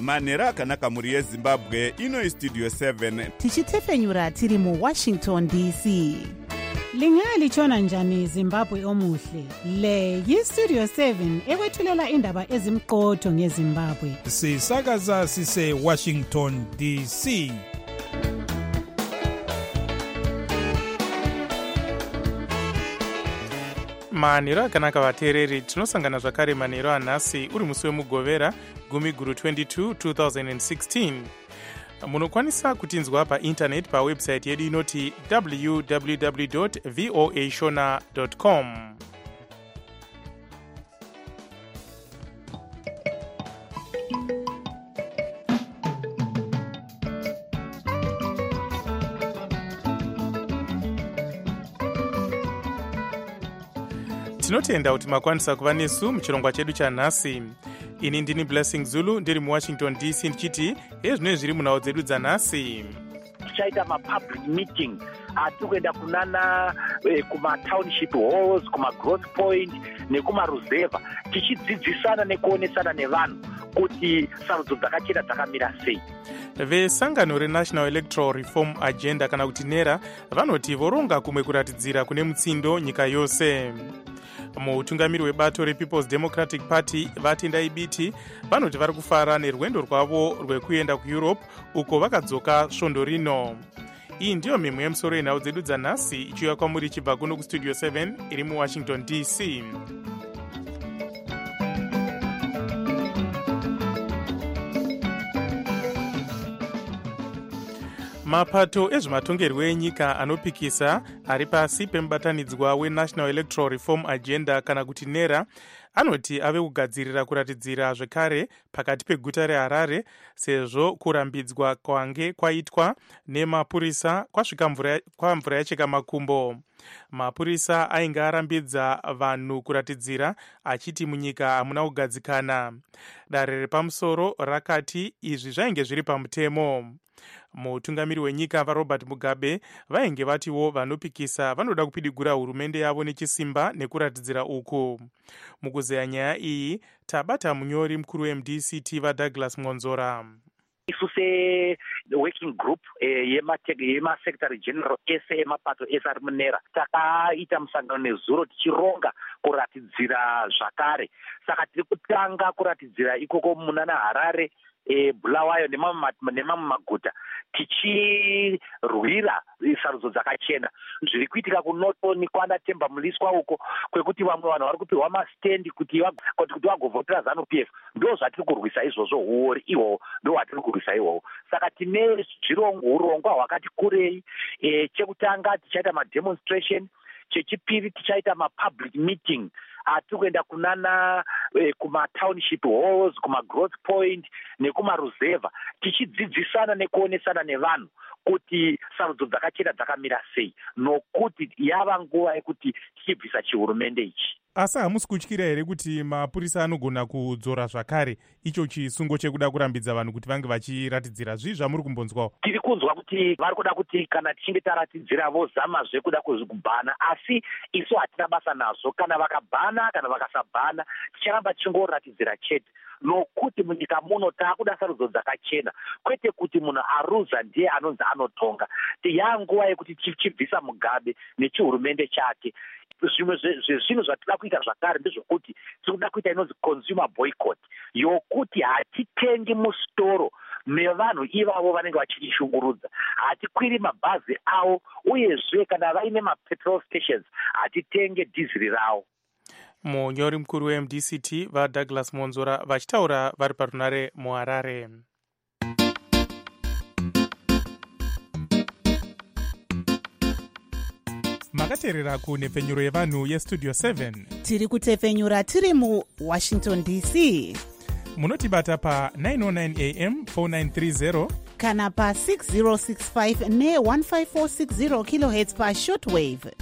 manhero akanaka mhuri yezimbabwe. Ino istudio 7 tichitefenyura tiri muWashington DC. Lingalitshona njani Zimbabwe omuhle? Le yistudio 7 ekwethulela indaba ezimqotho ngeZimbabwe. Sisakaza sise Washington DC. manhero akanaka vateereri, tinosangana zvakare manhero anhasi uri musi wemugovera gumi guru 22 2016. Munokwanisa kutinzwa paintaneti pawebsite yedu inoti www.voashona.com. Tinotenda kuti makwanisa kuva nesu muchirongwa chedu chanhasi. Ini ndini Blessing Zulu ndiri muWashington DC ndichiti ezvinenge zviri munhau dzedu dzanhasi. Tichaita mapublic meeting atikuenda kunana kumatownship halls, kumagrowth point nekumaruzeva, tichidzidzisana nekuonesana nevanhu kuti sarudzo dzakachena dzakamira sei. Vesangano reNational Electoral Reform Agenda kana kuti NERA vanoti voronga kumwe kuratidzira kune mutsindo nyika yose. Mutungamiri webato rePeople's Democratic Party vatendai biti vanoti vari kufara nerwendo rwavo rwekuenda kuEurope uko vakadzoka svondo rino. Iyi ndiyo mhemwe yemusoro yenhau dzedu dzanhasi ichiuya kwamuri ichibva kuno kustudio 7 iri muWashington DC. Mapato ezvematongerwo enyika anopikisa ari pasi pemubatanidzwa weNational Electoral Reform Agenda kana kuti NERA anoti ave kugadzirira kuratidzira zvekare pakati peguta reHarare sezvo kurambidzwa kwange kwaitwa nemapurisa kwasvika mvura yacheka makumbo. Mapurisa ainge arambidza vanhu kuratidzira achiti munyika hamuna kugadzikana. Dare repamusoro rakati izvi zvainge zviri pamutemo. Mutungamiri wenyika vaRobert Mugabe vainge vatiwo vanopikisa vanoda kupidigura hurumende yavo nechisimba nekuratidzira uku. Mukuzeya nyaya iyi tabata munyori mukuru weMDCT vaDouglas Monzora. Isu working group yemasecretary general ese emapato ese ari munera takaita musangano nezuro tichironga kuratidzira zvakare. Saka tiri kutanga kuratidzira ikoko munana Harare, Bulawayo nemamwe maguta tichirwira sarudzo dzakachena. Zviri kuitika kuNoto nikwana Temba Muliswa uko kwekuti vamwe vanhu vari kupiwa mastendi kuti vagovhotera ZANU-PF, ndo zvatiri kurwisa izvozvo. Uori ihwo ndo hwatiri kurwisa ihwo. Saka tine urongwa hwakati kurei. Chekutanga tichaita mademonstration, chechipiri tichaita mapublic meeting atikuenda kunana kumatownship halls, kumagrowth point nekumaruzeva, tichidzidzisana nekuonesana nevanhu kuti sarudzo dzakachena dzakamira sei, nokuti yava nguva yekuti tichibvisa chihurumende ichi. Asi hamusi kutyira here kuti mapurisa anogona kudzora zvakare icho chisungo chekuda kurambidza vanhu kuti vange vachiratidzira? Zvii zvamuri kumbonzwawo? Tiri kunzwa kuti vari kuda kuti kana tichinge taratidzira vozamazve kuda kuzvibhana, asi isu hatina basa nazvo. Kana vakabhana kana vakasabhana ticharamba tichingoratidzira chete, nokuti munyika muno taakuda sarudzo dzakachena, kwete kuti munhu aruza ndiye anonzi anotonga. Yanguva yekuti tichibvisa Mugabe nechihurumende chake. Zvimwe zvezvinhu zvatida kuita zvakare ndezvokuti tiri kuda kuita inonzi consumer boycott, yokuti hatitengi mustoro mevanhu ivavo vanenge vachishungurudza, hatikwiri mabhazi avo, uyezve kana vaine mapetrol stations hatitenge dhiziri ravo. Munyori mukuru weMDCT vaDouglas Monzora vachitaura vari parunare muHarare. Makateerera kunhepfenyuro yevanhu yestudio 7. Tiri kutefenyura tiri muWashington DC. Munotibata pa 909 AM 4930 kana pa 6065 ne 15460 kHz pa shortwave.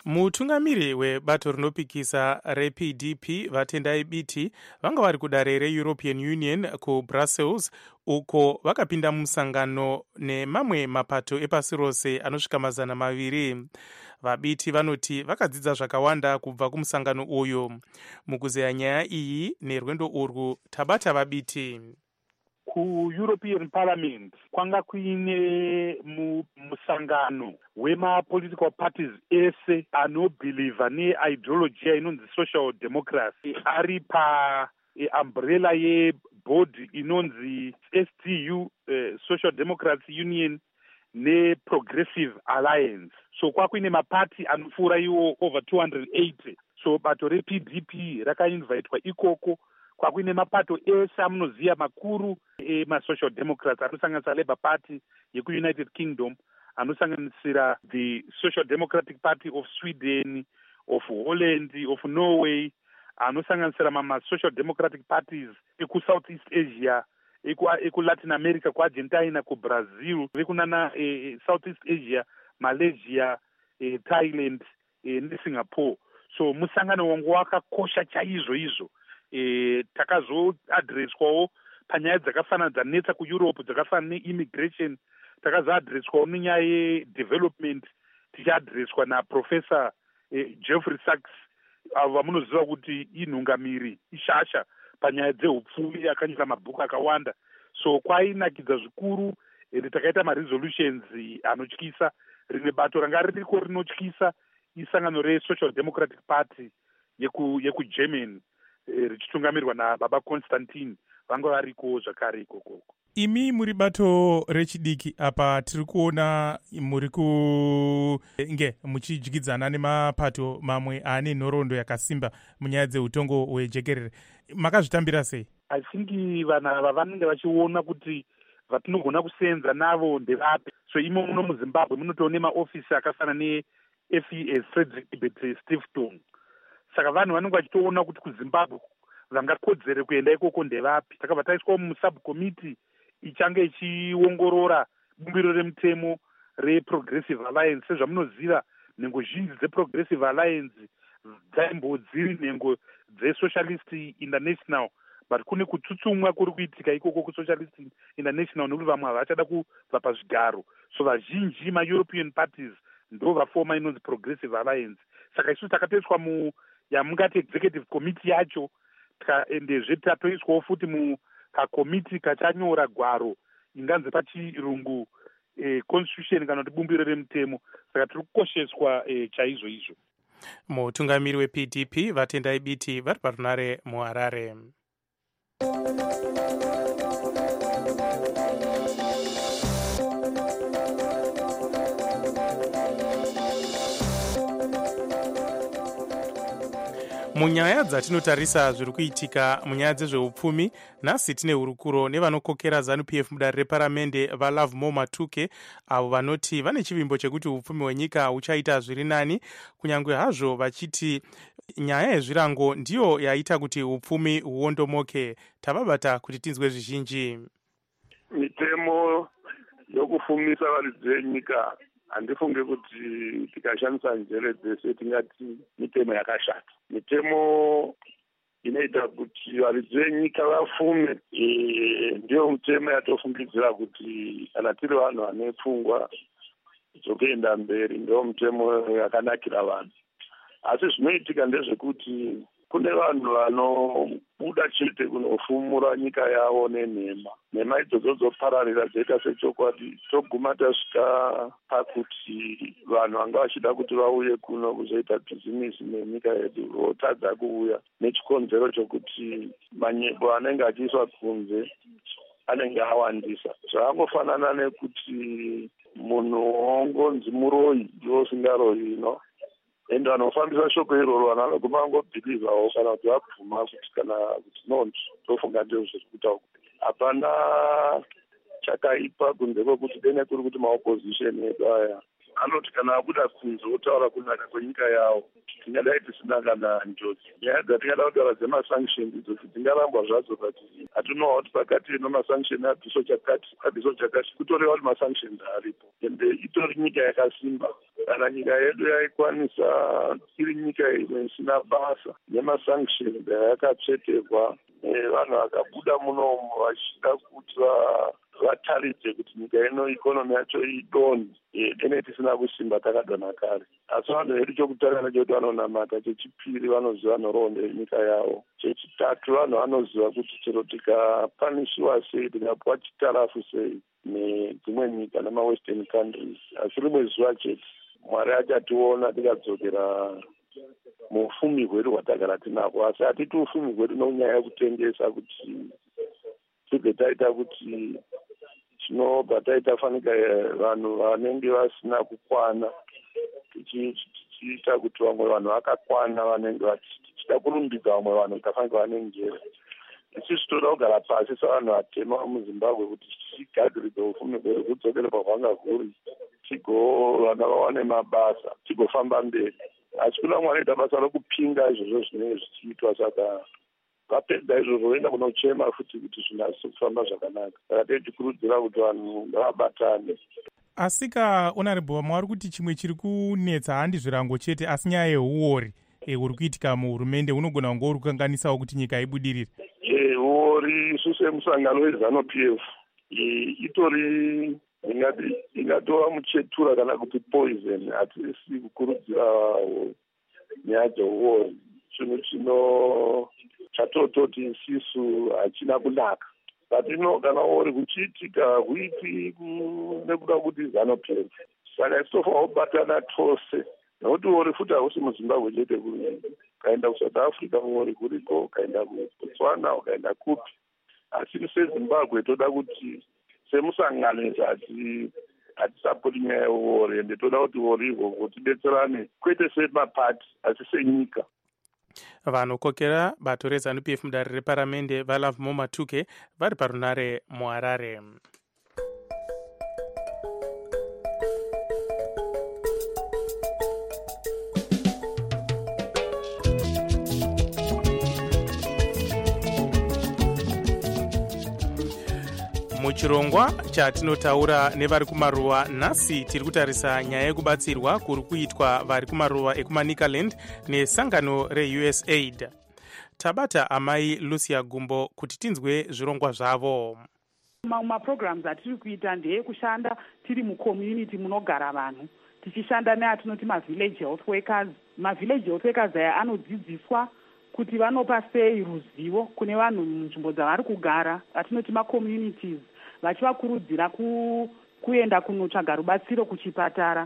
mutungamiri webato rinopikisa rePDP vatendai biti vanga vari kudare reEuropean Union kuBrussels, uko vakapinda musangano nemamwe mapato epasi rose anosvika 200. Vabiti vanoti vakadzidza zvakawanda kubva kumusangano uyu. Mukuzeya nyaya iyi nerwendo urwu tabata vabiti. Ku-European Parliament kwanga kuine musangano wema-political parties ese anobhilivha neideology inonzi social democracy ari pa-umbrella yebhodi inonzi SDU, Social Democracy Union neProgressive Alliance. So kwakuine mapati anopfuura iwo over 280. So bato rePDP rakainvitwa ikoko. Kwakuine mapato ese amunoziva makuru ema-social democrats anosanganisira Labour Party yeku-United Kingdom, anosanganisira the Social Democratic Party of Sweden, of Holland, of Norway, anosanganisira mama-social democratic parties eku-South East Asia, eku-Latin America, ku-Argentina, ku-Brazil, vekunana South East Asia, Malaysia, Thailand neSingapore. So musangano wangu wakakosha chaizvo izvo. Takazoadreswawo panyaya dzakafanana dzanetsa kuEurope dzakafanana neimmigration, takazoadreswawo nenyaya yedevelopment tichiadreswa naprofessor Jeffrey Sachs, avo vamunoziva kuti inhungamiri ishasha panyaya dzehupfumi, akanyora mabhuku akawanda. So kwainakidza zvikuru ende takaita maresolutions anotyisa. Rimwe bato ranga ririko rinotyisa isangano reSocial Democratic Party yeku-Germany richitungamirwa nababa Constantine, vanga variko zvakare ikoko. Imi muri bato rechidiki apa tiri kuona muri kunge muchidyidzana nemapato mamwe ane nhoroondo yakasimba munyaya dzeutongo hwejekerere. Makazvitambira sei? I think vanhu ava vanenge vachiona kuti vatinogona kusenza navo ndevapi. So imo muno muZimbabwe munotoona maofisi akafana neFES, Frederick Ebert Steveston. Saka vanhu vanenge vachitoona kuti kuZimbabwe vangakodzere kuenda ikoko ndevapi. Takabva taiswa musubcommittee ichange ichiongorora bumbiro remutemo reProgressive Alliance. Sezvamunoziva, nhengo zhinji dzeProgressive Alliance dzaimbodziri nhengo dzeSocialist International, but kune kutsutsumwa kuri kuitika ikoko kuSocialist International nekuti vamwe havachada kubva pazvigaro. So vazhinji ma-European parties ndo vafoma inonzi Progressive Alliance. Saka isusu takatoiswa yamungati executive committee yacho, endezve tatoiswawo futi mukakomiti kachanyora gwaro inganzi pachirungu constitution kana kuti bumbiro remutemo. Saka tiri kukosheswa chaizvo izvo. Mutungamiri wePDP vatendai biti vari parunare muHarare. Munyaya dzatinotarisa zviri kuitika munyaya dzezveupfumi, nhasi tine hurukuro nevanokokera ZANU-PF mudare reparamende vaLovemore Matuke, avo vanoti vane chivimbo chekuti upfumi hwenyika huchaita zviri nani, kunyange hazvo vachiti nyaya yezvirango ndiyo yaita kuti upfumi huondomoke. Tababata kuti tinzwe zvizhinji. Mitemo yokufumisa varidzi venyika handifunge kuti tikashandisa njere dzese tingati mitemo yakashata. Mitemo inoita kuti varidzi venyika vafume ndiyo mitemo yatofungidzira kuti kana tiri vanhu vane pfungwa dzokuenda mberi ndiyo mitemo yakanakira vanhu. Asi zvinoitika ndezvekuti kune vanhu vanobuda chete kunofumura nyika yavo nenhema. Nhema idzodzo dzopararira dzoita sechokwadi, toguma tasvika pakuti vanhu vanga vachida kuti vauye kuno kuzoita bhizimisi nenyika yedu votadza kuuya, nechikonzero chokuti manyepo anenge achiiswa kunze anenge awandisa. Zvakangofanana nekuti munhu ongonzi muroyi iwo usingaroyi ino, ende vanofambisa shoko iroro vanhu vanoguma vangobhilivhawo kana kuti vabvuma kuti kana kuti nonzi tofunga ndizvo zviri kuita uku. Hapana chakaipa kunze kwekuti dene kuri kuti maopposition edu aya anoti kana abuda kunze otaura kunaka kwenyika yawo tingadai tisina kana njodzi. Nyaya dzatingada kutaura dzemasanctions idzo dzingarambwa zvadzo but hatinowa kuti pakati nemasanction abhiso chakati kutoreva kuti masanctions aripo ende itori nyika yakasimba. Kana nyika yedu yaikwanisa iri nyika imwe isina basa nemasanctions ayakatsveterwa vanhu vakabuda munomu vachida kuti vataridze kuti nyika ino ikonomi yacho idoni dene tisina kusimba takadona kare. Asi vanhu vedu chokutanga nechekuti vanonamata, chechipiri vanoziva nhoroondo yenyika yavo, chechitatu vanhu vanoziva kuti chero tikapanishiwa sei, tikapuwa chitarafu sei nedzimwe nyika nemawestern countries, asi rimwe zuva chete Mwari achationa tikadzokera muufumi hwedu hwatagara tinahwo. Asi hatiti ufumi hwedu nonyaya yekutengesa kuti tibve taita kuti tinobva taita fanika vanhu vanenge vasina kukwana, tichiita kuti vamwe vanhu vakakwana vanenge tichida kurumbidza vamwe vanhu tafanika vanenjera. Isusu toda kugara pasi savanhu vatema muzimbabwe kuti tichigadziridza ufumi hwedu hudzokere pahwanga huri, vana vawane mabasa, tigofamba mberi. Asi kuna Mwari anoita basa rokupinga izvozvo zvinenge zvichiitwa, saka vapedza izvozvo voenda kunochema futi kuti zvinasi kufamba zvakanaka. Saka tichikurudzira kuti vanhu ngavabatane. Asika honorable, mwauri kuti chimwe chiri kunetsa handi zvirango chete asi nyaya yeuori uri kuitika muhurumende unogona kunge uri kukanganisawo kuti nyika ibudirire. Uori isusu emusangano weZANU-PF itori ingatova muchetura kana kuti poison. Hatisi kukurudzira nyaya dzeuori. Chinhu chatototi isisu hachina kunaka. Patino kana uri kuchiitika huiti nekuda kuti ZANU-PF. Saka isofa kubatana tose. Nokuti uri futi hausi muZimbabwe chete kuri. Ukaenda kuSouth Africa uri kuriko, ukaenda kuBotswana, ukaenda kupi. Asi seZimbabwe toda kuti semusangano hatisapoti nyaya yeuri ende toda kuti uri ihwo tidetserane kwete semapati asi senyika. Vanokokera bato reZANU-PF mudare reparamende vaLove Matuke vari parunare muHarare. Muchirongwa chatinotaura nevari kumaruwa nhasi tiri kutarisa nyaya yekubatsirwa kuri kuitwa vari kumaruwa ekuManicaland nesangano reUSAID. Tabata amai Lucia Gumbo kuti tinzwe zvirongwa zvavo. Maprograms atiri kuita ndeyekushanda tiri mucommunity munogara vanhu, tichishanda neatinoti mavillage health workers. Mavillage health workers aya anodzidziswa kuti vanopa sei ruzivo kune vanhu munzvimbo dzavari kugara, atinoti macommunities, vachivakurudzira kuenda kunotsvaga rubatsiro kuchipatara.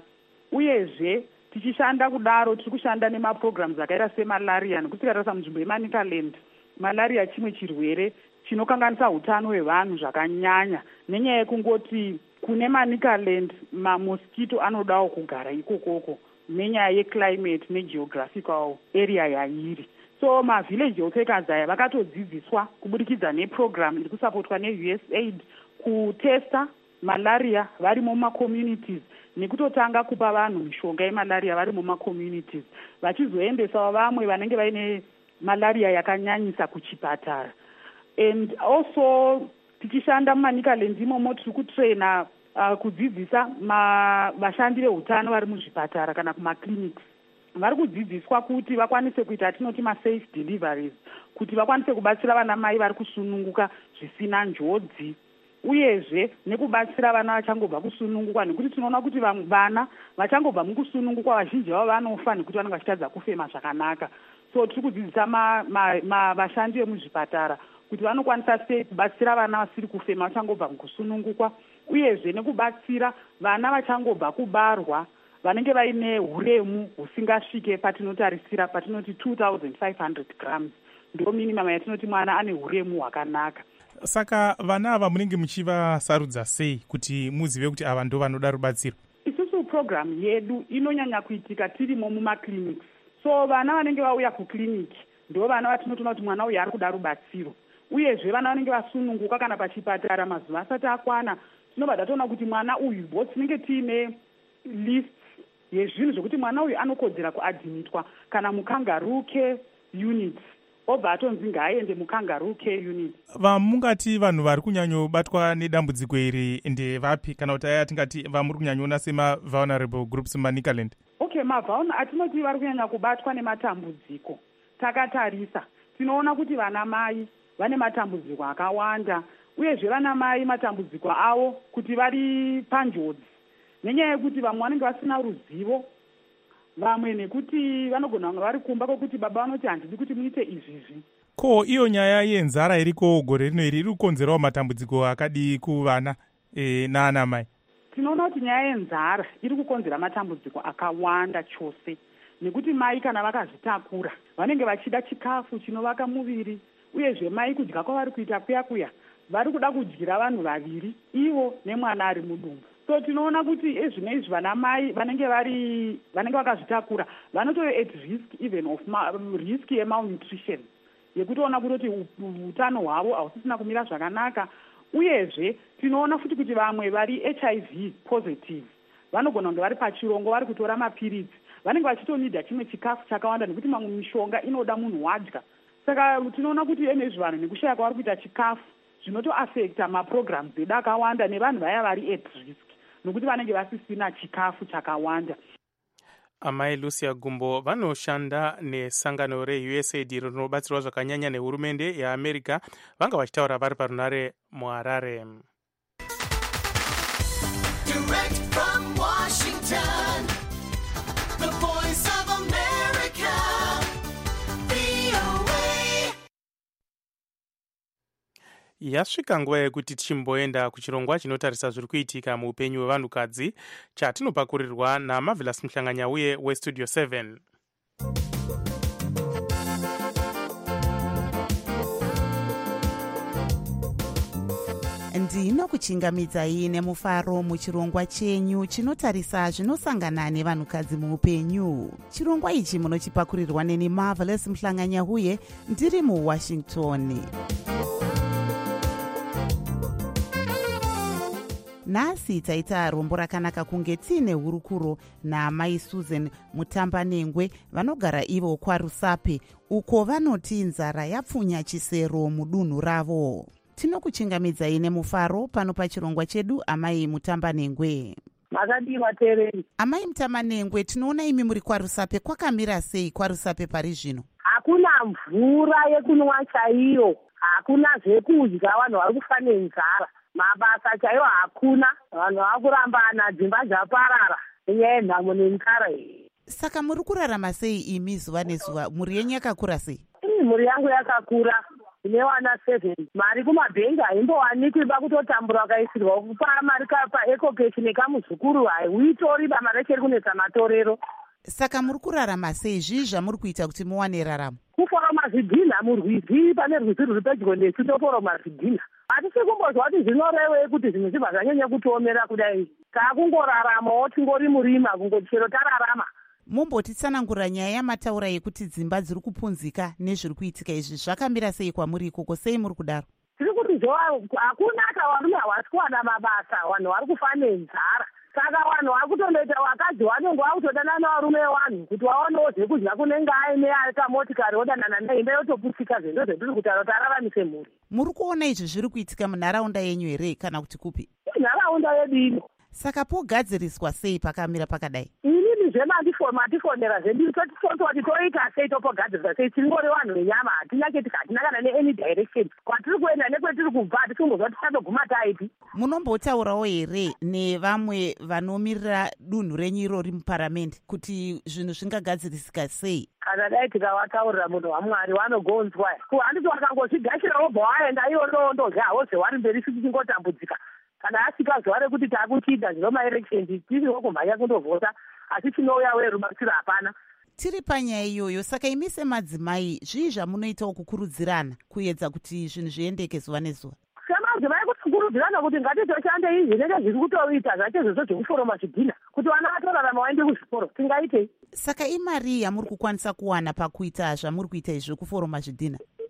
Uyezve tichishanda kudaro tiri kushanda nemaprograms akaita semalaria, nekuti tikatarisa munzvimbo yeManicaland, malaria chimwe chirwere chinokanganisa utano hwevanhu zvakanyanya, nenyaya yekungoti kune Manicaland mamoskito anodawo kugara ikokoko nenyaya yeclimate negeographical area yairi. So mavillage health workers aya vakatodzidziswa kubudikidza neprogram iri kusapotwa neUSAID kutesta malaria vari mumacommunities nekutotanga kupa vanhu mishonga yemalaria vari mumacommunities, vachizoendesawo vamwe vanenge vaine malaria yakanyanyisa kuchipatara. And also tichishanda muManicaland imomo tiri kutraina kudzidzisa vashandi veutano vari muzvipatara kana kumaclinics. Vari kudzidziswa kuti vakwanise kuita atinoti masafe deliveries, kuti vakwanise kubatsira vana mai vari kusununguka zvisina njodzi, uyezve nekubatsira vana vachangobva kusununguka, nekuti tinoona kuti vamwe vana vachangobva mukusununguka vazhinji vavo vanofa nekuti vanenge vachitadza kufema zvakanaka. So tiri kudzidzisa vashandi vemuzvipatara kuti vanokwanisa sei kubatsira vana vasiri kufema vachangobva mukusununguka, uyezve nekubatsira vana vachangobva kubarwa vanenge vaine huremu husingasvike patinotarisira patinoti 2500 grams, ndo minimum yatinoti mwana ane huremu hwakanaka. Saka vana ava munenge muchivasarudza sei kuti muzive kuti ava ndo vanoda rubatsiro? Isusu program yedu inonyanya kuitika tirimo mumaclinics. So vana vanenge vauya kuclinic ndo vana vatinotoona kuti mwana uyu ari kuda rubatsiro. Uyezve vana vanenge vasununguka kana pachipatara mazuva asati akwana, tinobva tatoona kuti mwana uyu, tinenge tiine lists yezvinhu zvokuti mwana uyu anokodzera kuadhimitwa kana mukangaroo care unit, obva atonzi ngaaende mukangaroo care unit. Vamungati vanhu vari kunyanyobatwa nedambudziko iri ndevapi, kana kuti aya tingati vamuri kunyanyoona sema-vulnerable groups muNicaland? Okay, atinoti vari kunyanya kubatwa nematambudziko. Takatarisa tinoona kuti vana mai vane matambudziko akawanda, uyezve vana mai matambudziko avo kuti vari panjodzi nenyaya yekuti vamwe vanenge vasina ruzivo, vamwe nekuti vanogona kunge vari kumba kwekuti baba vanoti handidi kuti muite izvizvi. Ko iyo nyaya yenzara iriko gore rino iri kukonzerawo matambudziko akadii kuvana naana mai? Tinoona kuti nyaya yenzara iri kukonzera matambudziko akawanda chose, nekuti mai kana vakazvitakura vanenge vachida chikafu chinovaka muviri, uyezve mai kudya kwavari kuita kuya vari kuda kudyira vanhu vaviri, ivo nemwana ari mudumbu. So tinoona kuti ezvinoizvi vana mai vanenge vakazvitakura vanotove at risk even of risk yemalnutrition, yekutoona kutoti utano hwavo hausisina kumira zvakanaka. Uyezve tinoona futi kuti vamwe vari HIV positive vanogona kunge vari pachirongo vari kutora mapiritsi, vanenge vachitonida chimwe chikafu chakawanda nekuti mamwe mishonga inoda munhu wadya. Saka tinoona kuti enezvi vanhu nekushaya kwavari kuita chikafu zvinotoafekta maprograms edu akawanda nevanhu vaya vari at risk nokuti vanenge vasisina chikafu chakawanda. Amai Lucia Gumbo vanoshanda nesangano reUSAID rinobatsirwa zvakanyanya nehurumende yeAmerica, vanga vachitaura vari parunare muHarare. Direct from Washington, the voice of America, VOA. Yasvika nguva yekuti tichimboenda kuchirongwa chinotarisa zviri kuitika muupenyu hwevanhukadzi, chatinopakurirwa naMarvelous Muhlanganyauye weStudio 7. Ndinokuchingamidzai nemufaro muchirongwa chenyu chinotarisa zvinosangana nevanhukadzi muupenyu. Chirongwa ichi munochipakurirwa neni Marvelous Muhlanganyauye ndiri muWashington. Nhasi taita rombo rakanaka kunge tiine hurukuro naamai Susan Mutambanengwe vanogara ivo kwaRusape, uko vanoti nzara yapfunya chisero mudunhu ravo. Tinokuchingamidzai nemufaro pano pachirongwa chedu, amai Mutambanengwe. Makadii vateereri? Amai Mutambanengwe, tinoona imi muri kwaRusape. Kwakamira sei kwaRusape pari zvino? Hakuna mvura yekunwa chaiyo, hakuna zvekudya, vanhu vari kufa nenzara. Mabasa chaiwo hakuna, vanhu vakurambana, dzimba dzaparara nenyaya yenhamo nenzara iyi. Saka muri kurarama sei imi zuva nezuva? Mhuri yenyu yakakura sei? Mhuri yangu yakakura, ine vana 7. Mari kumabhengi haimbowanikwi, bakutotambura ukaisirwa kupa mari paecocash nekamuzukuru haiuitori, bama reche rikunetsa matorero. Saka muri kurarama sei? Zvii zvamuri kuita kuti muwane raramo? Kuforoma zvidhina murwizi, pane rwizi rwuri pedyo nesu toforoma zvidhina. Hatisi kumbozwa kuti zvinorevei kuti zvinhu zvibva zvanyanya kutiomera kudai. Takungoraramawo tingori murima, kungoti chero tararama. Mumbotitsanangura nyaya yamataura yekuti dzimba dziri kupunzika nezviri kuitika izvi zvakamira sei kwamuri ikoko? Sei muri kudaro? Tiri kuti hakuna varume havasi kuwana mabasa, vanhu vari kufa nenzara. Saka vanhu vari kutondoita vakadzi vanenge vakutodana navarume vanhu kuti vaonewo zvekudya kunenge aine kamotikari odanana naimba yotopusika zvendo zvetiri kutaura kuti araramise mhuri. Muri kuona izvi zviri kuitika munharaunda yenyu here kana kuti kupi? Nharaunda yedu ino. Saka pogadziriswa sei pakamira pakadai? Inini zvematifonera zvedu tototi toita sei, topogadziriswa sei, tingori vanhu venyama, hatina kana neany direction. Kwatiri kuenda nekwetiri kubva hatikumbozva tisatoguma taipi. Munombotaurawo here nevamwe vanomirira dunhu renyu irori muparamende kuti zvinhu zvingagadzirisika sei? Kana dai tikavataurira munhu waMwari vanogonzwa. Handiti wakangozvigashira wobva waenda iwo ndodya havo zvewari mberi siti tingotambudzika. Kana asvika zuva rekuti takuchiita zvino maelections tiriwo kumhanya kundovhota, asi chinouya werubatsiro hapana. Tiri panyaya iyoyo, saka imi semadzimai zvii zvamunoitawo kukurudzirana kuedza kuti zvinhu zviendeke zuva nezuva? Semadzimai kukurudzirana kuti ngatitoshande izvi zvinenge zviri kutoita zvacho zvozvo zvekuforoma zvidhina kuti vana vatorarama vaende kuzvikoro, tingaitei? Saka imari yamuri kukwanisa kuwana pakuita zvamuri kuita izvi kuforoma zvidhina?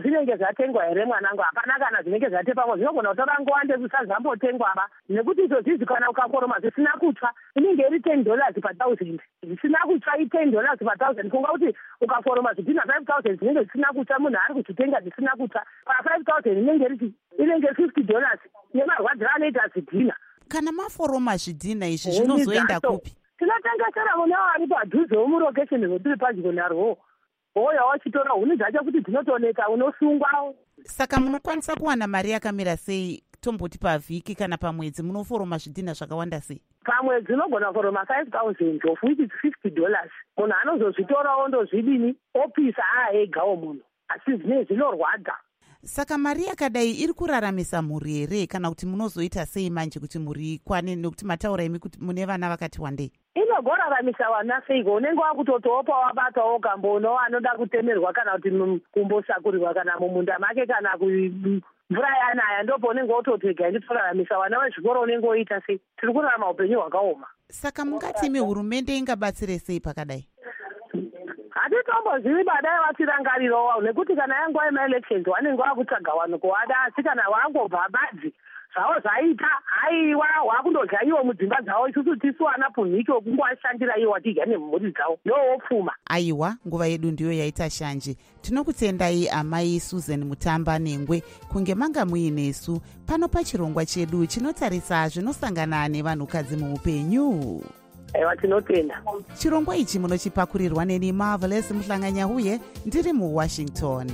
zvinenge zvatengwa here mwanangu? Hapana kana zvinenge zvatepamwe, zvinogona kutora nguva ndefu zvisazambotengwaba, nekuti izvozvizvi kana ukaforoma zvisina kutsva inenge iri $10 pa1000, zvisina kutsva $10 pa1000. Kunga kuti ukaforoma zvidhina 5000 zvinenge zvisina kutsva, munhu ari kuzvitenga zvisina kutsva, pa5000 inenge $50 nemarwadziro anoita zvidhina. Kana maforoma zvidhina izvi zvinozoenda kupi? Tinotengesera mune vari padhuze womurokesheni rwotiri padyo narwo. Hoya wachitora huni dzacho kuti dzinotoneka unosungwa. Saka munokwanisa kuwana mari yakamira sei, tomboti pavhiki kana pamwedzi munoforoma zvidhina zvakawanda sei? Pamwedzi unogona kuforoma 5000 of which is $50. Munhu anozozvitorawo ndozvidini opisa egawo munhu, asi zvinorwadza. Saka mari yakadai iri kuraramisa mhuri here, kana kuti munozoita sei manje kuti mhuri ikwane, nekuti mataura imi kuti mune vana vakati wandei? Inogoraramisa vana seiko? Unenge wakutotopa wabatawo kambono anoda kutemerwa kana kuti kumbosakurirwa kana mumunda make kana mvura yanaya, ndopo unenge wototega nditoraramisa vana vezvikoro unenge woita sei? Tiri kurarama upenyu hwakaoma. Saka mungati imi hurumende ingabatsire sei pakadai? Hatitombozivi badai vatirangarirawo, nekuti kana yanguva yemaelections vanenge vakutsvaga vanhu kuvada, asi kana vangobva badzi zvavo zvaita haiwa wakundodya iwo mudzimba dzavo, isusu tisu vana punhiki wokungowashandira iwo watidya nemhuri dzavo ndowopfuma. Aiwa, nguva yedu ndiyo yaita shanje. Tinokutendai amai Susan Mutamba Nengwe kunge manga muinesu pano pachirongwa chedu chinotarisa zvinosangana nevanhukadzi muupenyu. Aiwa, tinotenda. Chirongwa ichi munochipakurirwa neni Marvelous Mhlanganyahuye ndiri muWashington.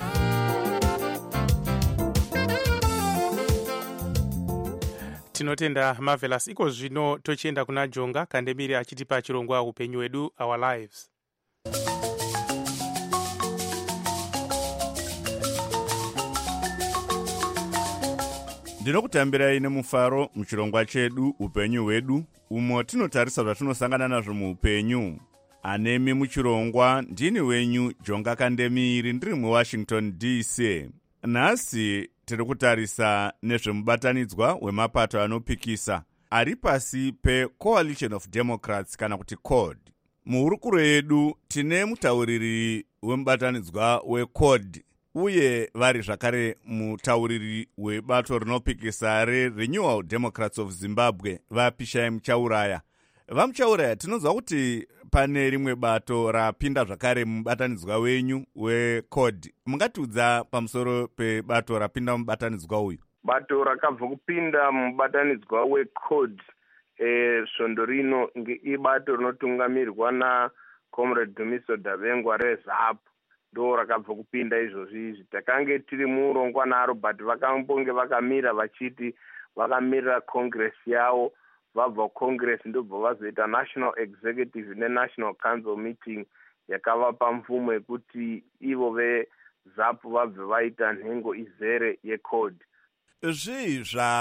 Tinotenda Marvelous. Iko zvino tochienda kuna Jonga Kandemiri achitipa chirongwa upenyu wedu, Our Lives. Ndinokutambirai nemufaro muchirongwa chedu upenyu hwedu, umo tinotarisa zvatinosangana nazvo muupenyu. Anemi muchirongwa ndini wenyu Jonga Kandemiri ndiri muWashington DC. Nhasi tiri kutarisa nezvemubatanidzwa wemapato anopikisa ari pasi peCoalition of Democrats kana kuti COD. Muhurukuro yedu tine mutauriri wemubatanidzwa weCOD uye vari zvakare mutauriri webato rinopikisa reRenewal Democrats of Zimbabwe, vaPishai Muchauraya. VaMuchauraya, tinonzwa kuti pane rimwe bato rapinda zvakare mubatanidzwa wenyu weCOD. Mungatiudza pamusoro pebato rapinda mubatanidzwa uyu? Bato rakabva kupinda mubatanidzwa weCOD svondo rino ibato rinotungamirwa naComrade Dumiso Davengwa reZAP. Ndo rakabva kupinda izvozvi. Takange tiri muurongwa naro, but vakambonge vakamira vachiti vakamirira Congress yavo. Vabva Congress ndobva vazoita National Executive neNational Council meeting yakavapa mvumo yekuti ivo veZAP vabve vaita nhengo izere yeCOD. Zvii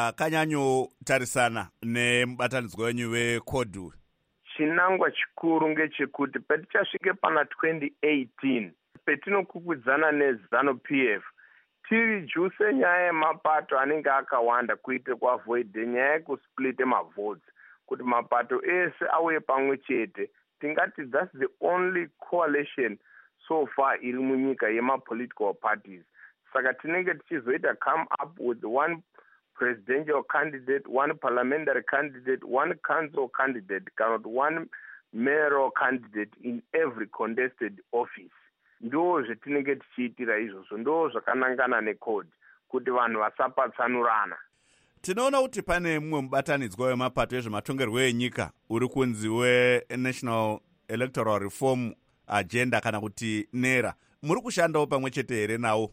zvakanyanyotarisana nemubatanidzwa wenyu weCOD uyu? Chinangwa chikuru ngechekuti patichasvike pana 2018 petinokukwidzaana neZANU-PF tiri juu senyaya yemapato anenge akawanda kuitira kuavoide nyaya yekusplite mavotes, kuti mapato ese auye pamwe chete. Tingati that's the only coalition so far iri munyika yema-political parties. Saka tinenge tichizoita come up with one presidential candidate, one parliamentary candidate, one council candidate, kana kuti one mayoral candidate in every contested office. Ndo zvetinenge tichiitira izvozvo, ndo zvakanangana neCOD kuti vanhu vasapatsanurana. Tinoona kuti pane mumwe mubatanidzwa wemapato ezvematongerwo enyika uri kunzi weNational Electoral Reform Agenda kana kuti NERA. Muri kushandawo pamwe chete here nawo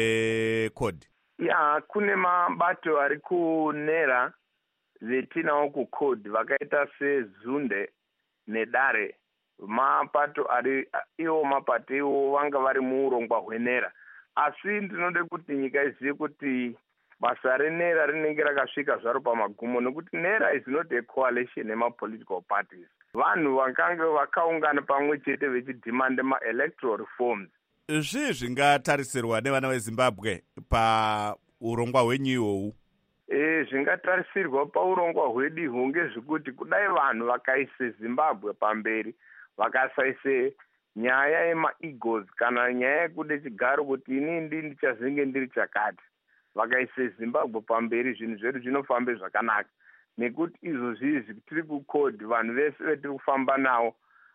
neCOD? Ya, kune mabato ari kuNERA vetinawo kuCOD vakaita seZunde neDare. Mapato ari iwo mapato iwo vanga vari muurongwa hwenera, asi ndinode kuti nyika izive kuti basa renera rinenge rakasvika zvaro pamagumo, nekuti NERA is not a coalition yema-political parties. Vanhu vakanga vakaungana pamwe chete vechidhimande ma-electoral reforms. Zvii zvingatarisirwa nevana veZimbabwe paurongwa hwenyu ihwohwu? Zvingatarisirwa paurongwa hwedu ihwo ngezvekuti kudai vanhu vakaise Zimbabwe pamberi, vakasaise nyaya yemaegos kana nyaya yekude chigaro kuti inini ndichazvinge ndiri chakati, vakaise zimbabwe pamberi, zvinhu zvedu zvinofambe zvakanaka. Nekuti izvozvizvi tiri kukodhi, vanhu vese vetiri kufamba navo,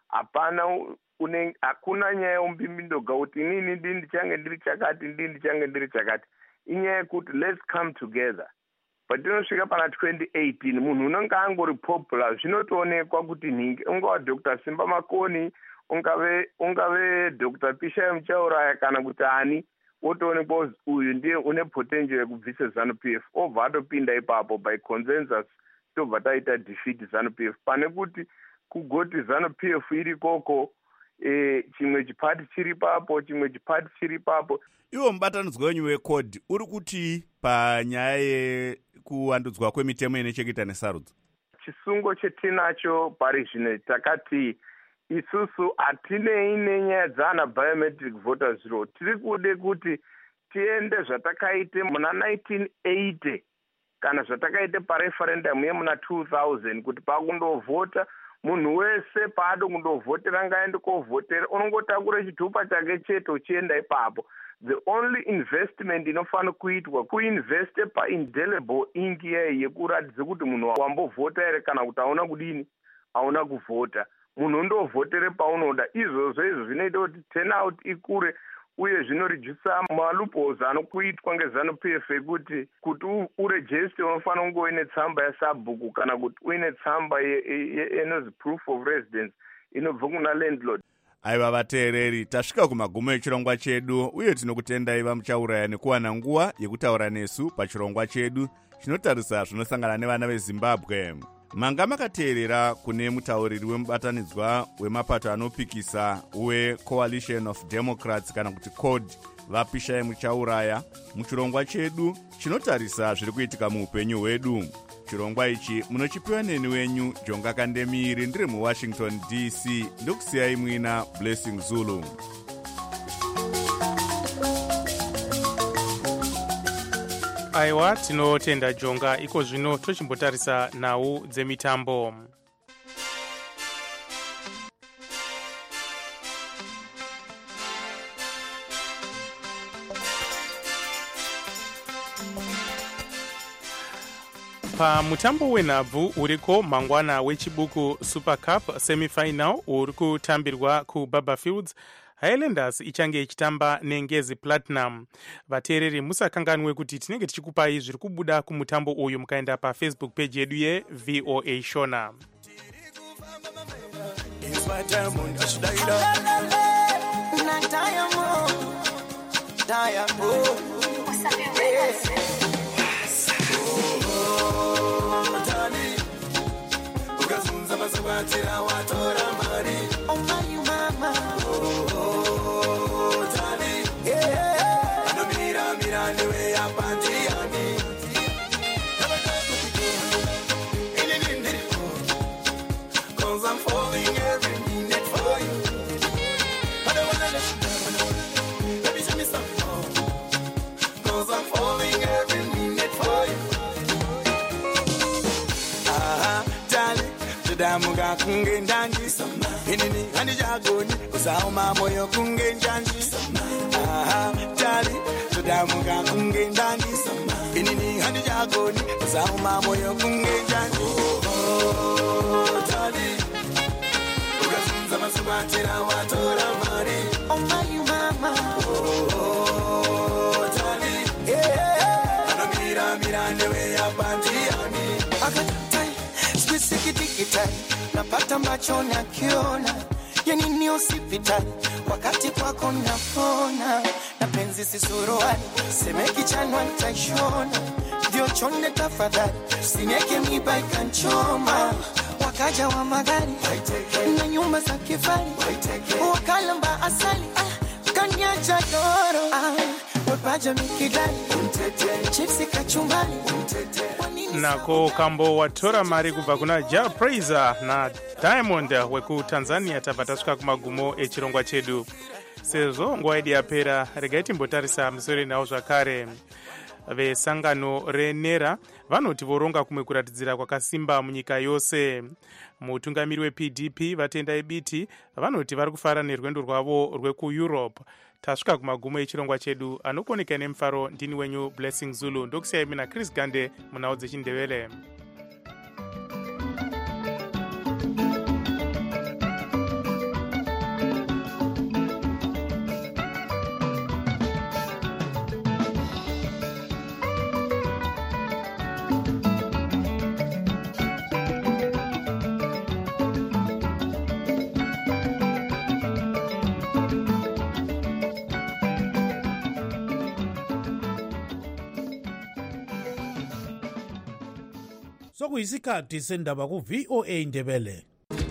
hakuna nyaya yeumbimbidoga kuti inini ndichange ndiri chakati, ndichange ndiri chakati. Inyaya yekuti let's come together. Patinosvika pana 2018 munhu unenge angori popular, zvinotoonekwa kuti nhingi, ungava Dr. Simba Makoni, ungave Dr. Pishai Muchauraya kana kuti ani, wotoonekwa uyu ndiye une potential yekubvisa ZANU-PF, obva atopinda ipapo by consensus, tobva taita defeat ZANU-PF. Pane kuti kugoti ZANU-PF iri koko, chimwe chipati chiri papo, chimwe chipati chiri papo. Iwo mubatanidzwa wenyu wekodhi uri kuti panyaya yekuwandudzwa kwemitemo ine chekuita nesarudzo? Chisungo chetinacho pari zvino takati isusu hatinei nenyaya dzana biometric voters law. Tiri kude kuti tiende zvatakaite muna 1980 kana zvatakaite pareferendum yemuna 2000 kuti pakundovhota munhu wese paado kundovhotera ngaende kovhotera, unongotakura chitupa chake chete uchienda ipapo. The only investment inofana kuitwa kuinveste paindelible ink yekuratidza kuti munhu wambovhota ere kana kuti hauna kudini, hauna kuvhota. Munhu undovhotere paunoda. Izvozvo zvinoita kuti turnout ikure uye zvinoredusa maluphos anokuitwa ngeZANU-PF ekuti kuti urejiste unofana kunge uine tsamba yesabhuku kana kuti uine tsamba inozi proof of residence inobva kuna landlord. Aiva vateereri, tasvika kumagumo echirongwa chedu uye tinokutendai vamuchauraya nekuwana nguva yekutaura nesu pachirongwa chedu chinotarisa zvinosangana nevana veZimbabwe. Manga makateerera kune mutauriri wemubatanidzwa wemapato anopikisa weCoalition of Democrats kana kuti CODE, vaPishai Muchauraya, muchirongwa chedu chinotarisa zviri kuitika muupenyu hwedu. Chirongwa ichi munochipiwa neni wenyu Jonga Kandemiri, ndiri muWashington DC, ndokusiyai mwina Blessing Zulu. Aiwa, tinotenda Jonga. Iko zvino tochimbotarisa nhau dzemitambo. Pamutambo wenhabvu uriko mangwana wechibuku Super Cup semifinal uri kutambirwa kuBaba Fields, Highlanders ichange ichitamba neNgezi Platinum. Vateereri musakanganwe kuti tinenge tichikupai zviri kubuda kumutambo uyu mukaenda paFacebook page yedu yeVOA Shona. Muga kunge ndanji inini handi jagoni usauma moyo kunge njanji tali tudamuga kunge ndanji inini handi jagoni usauma moyo kunge njanji tali ugazunza masubatira watora mari omayu mama tali anomira mirande we yapandiani akatai sikitikitari napata macho na kiona yani ni hospitali wakati kwako napona na penzi sisuruani semeki chanwa nitaishona ndio chonde tafadhali sineke miba ikanchoma wakaja wa magari na nyumba za kifari wakalamba asali kanyaja doro wapaja mikidali chipsi kachumbali nako kambo watora mari kubva kuna Ja Praiser na Diamond weku Tanzania tabva tasvika kumagumo echirongwa chedu. Sezvo nguva yedu yapera, regai timbotarisa musoro nawo zvakare. Vesangano reNERA vanoti voronga kumwe kuratidzira kwakasimba munyika yose. Mutungamiri wePDP vatenda ebiti vanoti vari kufara nerwendo rwavo rwekuEurope. Tasvika kumagumo echirongwa chedu. Anokuoneka nemufaro ndini wenyu Blessing Zulu. Ndokusiyai mina Chris Gande munhau dzechiNdebele. Sokuyisikhathi sendaba ku VOA Ndebele.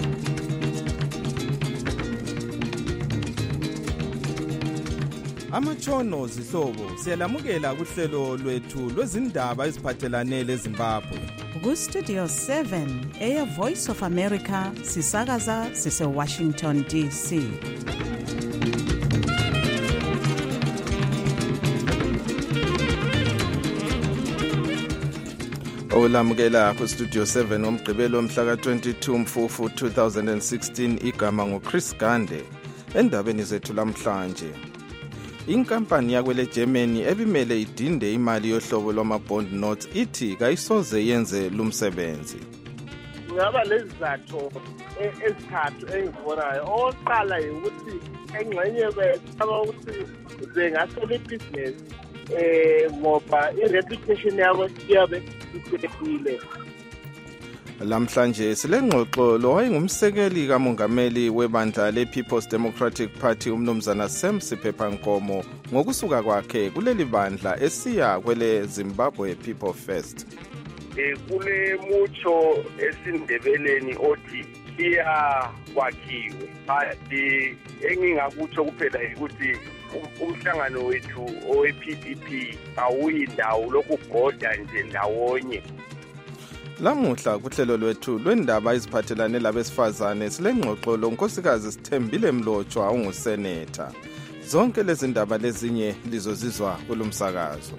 Amatshono zihlobo siyalamukela kuhlelo lwethu lwezindaba eziphathelane leZimbabwe. Ku Studio 7 eya Voice of America sisakaza sise Washington DC. Olamukela ku Studio 7 omgqibelo omhla ka-22 Mfufu 2016 igama ngoChris Gande. Endabeni zethu lamhlanje, inkampani yakwele Germany ebimele idinde imali yohlobo lwama-bond notes ithi kayisoze yenze lumsebenzi. Ngaba lezizathu ezithathu engizibonayo. Oqala ukuthi engxenye besaba ukuthi zengasola ibhizinesi ngoba i-reputation yabo iyabe isekhile. Lamhlanje silengxoxo lo wayengumsekeli kamongameli webandla le-People's Democratic Party umnumzana Sam Siphepankomo ngokusuka kwakhe kuleli bandla esiya kwele Zimbabwe People First. Kule mucho esindebeleni othi iya kwakhiwe. Kanti engingakutsho kuphela ukuthi umhlangano wethu owe-PDP awuyindawo lokubhoda nje ndawonye. Lamuhla kuhlelo lwethu lwendaba eziphathelane labesifazane silengxoxo lonkosikazi Sithembile Mlotshwa unguseneta. Zonke lezi ndaba lezinye lizozizwa kulumsakazo.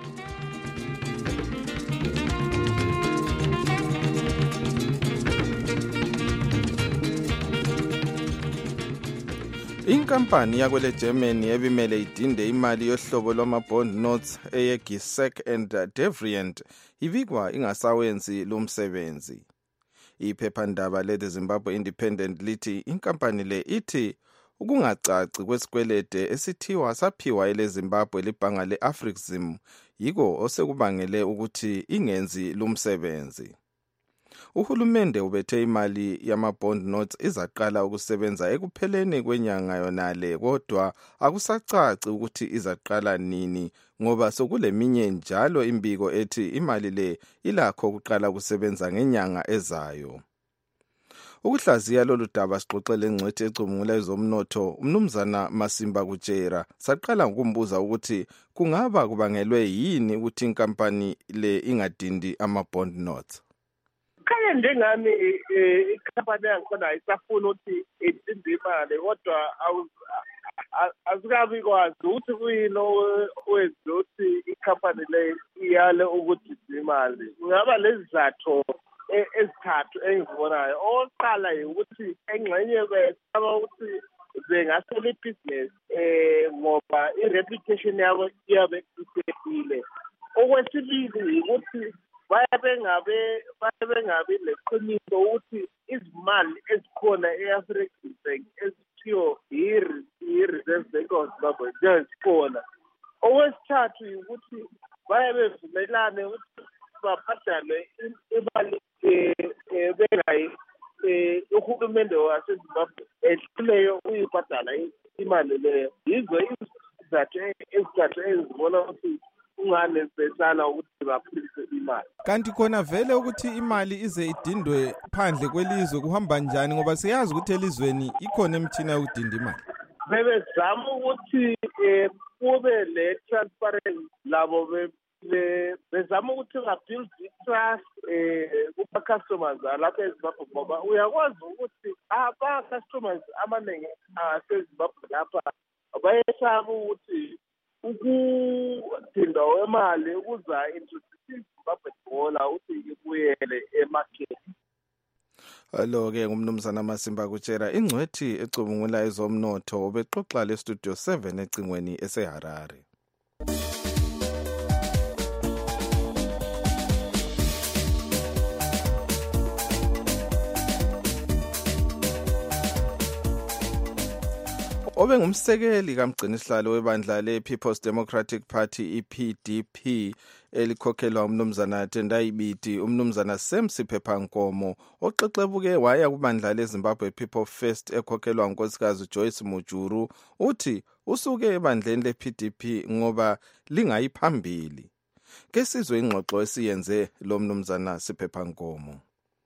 Inkampani yakwele Germany ebimele idinde imali yohlobo lwama-bond notes eyeGiesecke and Devrient ibikwa ingasawenzi lumsebenzi. Iphephandaba le-The Zimbabwe Independent lithi inkampani le ithi ukungacaci kwesikwelede esithiwa saphiwa ele-Zimbabwe libhanga le-Afrexim yiko osekubangele ukuthi ingenzi lumsebenzi. Uhulumende ubethe imali yama-bond notes izaqala ukusebenza ekupheleni kwenyanga yonale, kodwa akusacaci ukuthi izaqala nini ngoba sokuleminye njalo imbiko ethi imali le ilakho ukuqala ukusebenza ngenyanga ezayo. Ukuhlaziya lolu daba sixoxele ngcwethi ecubungula ezomnotho umnumzana Masimba Kutshera saqala ngokumbuza ukuthi kungaba kubangelwe yini ukuthi inkampani le ingadindi ama-bond notes. Khaya njengami ikhampani yangikhona isafuna ukuthi idinde imali kodwa azikabi kwazi ukuthi kuyini owenza ukuthi ikhampani le iyale ukuthi idinde imali. Ngaba lezizathu ezithathu engizibonayo. Oqala ukuthi engxenye besaba ukuthi zengasola ibhizinesi ngoba i-reputation yabo iyabe isekhile. Okwesibili ukuthi bayabengabi leqiniso ukuthi izimali ezikhona e-African Bank ezithiwa yi-Reserve Bank of Zimbabwe zikhona. Okwesithathu ukuthi bayabevumelane ukuthi babhadale imali uhulumende waseZimbabwe ehluleyo uyibhadala imali leyo. Yizo izizathu ezithathu ezibona ukuthi ungane besala ukuthi baphilise imali. Kanti khona vele ukuthi imali ize idindwe phandle kwelizwe kuhamba njani ngoba siyazi ukuthi elizweni ikhona imitshina yokudinda imali. Bebezama ukuthi kube le transparency labo bezama ukuthi babuild trust kuma-customers alapha eZimbabwe ngoba uyakwazi ukuthi ama-customers amaningi aseZimbabwe lapha bayesaba ukuthi ukudinda wemali ukuza introduce Zimbabwe dollar uthi ibuyele emarket. Lo-ke ngumnumzana Masimba Kutshera, ingcwethi ecubungula ezomnotho, ubexoxa lestudio 7 ecingweni eseHarare. Obengumsekeli kamgcinisihlalo webandla le-People's Democratic Party i-PDP elikhokhelwa umnumzana Tendai Biti, umnumzana Sam Siphepankomo oxexebuke waya kubandla leZimbabwe People First ekhokhelwa unkosikazi Joyce Mujuru, uthi usuke ebandleni le-PDP ngoba lingayi phambili. Ke sizwe ingxoxo esiyenze lo mnumzana Siphepankomo.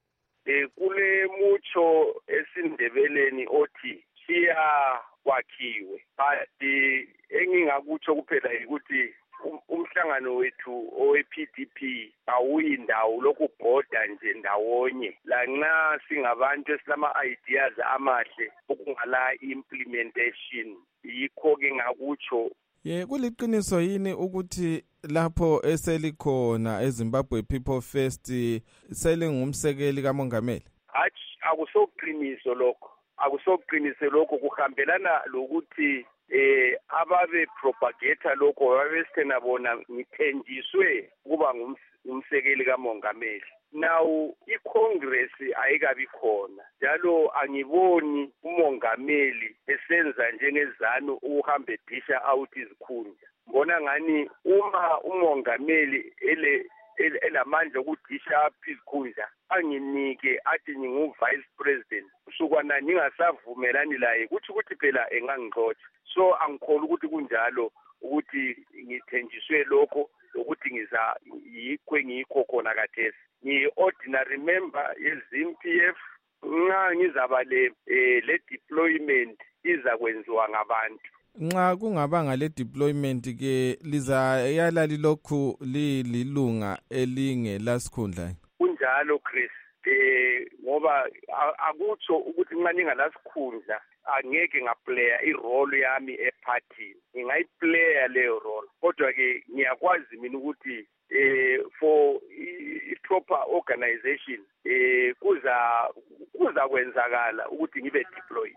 Kule mucho esindebeleni othi siya kwakhiwe, but engingakutsho kuphela ukuthi umhlangano wethu owe-PDP awuyindawo lokubhoda nje ndawonye, lanxa singabantu esilama-ideas amahle okungala implementation. Yikho-ke ngakutsho kuliqiniso yini ukuthi lapho eselikhona eZimbabwe People First selingumsekeli kamongameli? Hatshi, akusoqiniso lokho. Akusoqinise lokho, kuhambelana lokuthi ababe propagator lokho babesithena bona ngithenjiswe kuba ngumsekeli kamongameli. Now iCongress ayikabi khona, njalo angiboni umongameli esenza njengezanu uhambe disha out izikhundla. Mbona ngani uma umongameli elamandla okudisha apha izikhundla anginike athi ngingu-vice president, usukwana ningasavumelani laye kuthi ukuthi phela engangixotsha. So angikholwa ukuthi kunjalo, ukuthi ngithenjiswe lokho ukuthi ngiyikho khona kathesi. Ngi-ordinary member ye-ZIMPF, nxa ngizaba le deployment izakwenziwa ngabantu. Nxa kungabanga le deployment ke lizayala lilokhu lilunga elingelasikhundla. Kunjalo Chris, ngoba akutsho ukuthi nxa ningalasikhundla angeke ngaplaya irole yami eparty, ngingayiplaya leyo role. Kodwa ke ngiyakwazi mina ukuthi for i-proper organization kuza kwenzakala ukuthi ngibe deployed.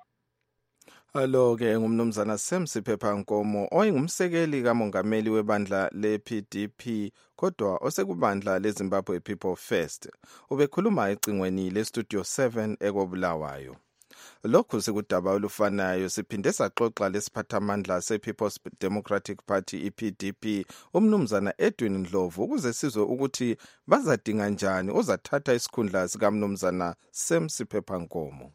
Lo-ke ngumnumzana Sam Siphepankomo oyingumsekeli kamongameli webandla le-PDP kodwa osekubandla leZimbabwe People First. Ubekhuluma ecingweni lestudio 7 ekobulawayo. Lokhu sekudaba olufanayo siphinde saxoxa lesiphathamandla se-People's Democratic Party i-PDP umnumzana Edwin Ndlovu ukuze sizwe ukuthi bazadinga njani ozathatha isikhundla sikamnumzana Sam Siphepankomo.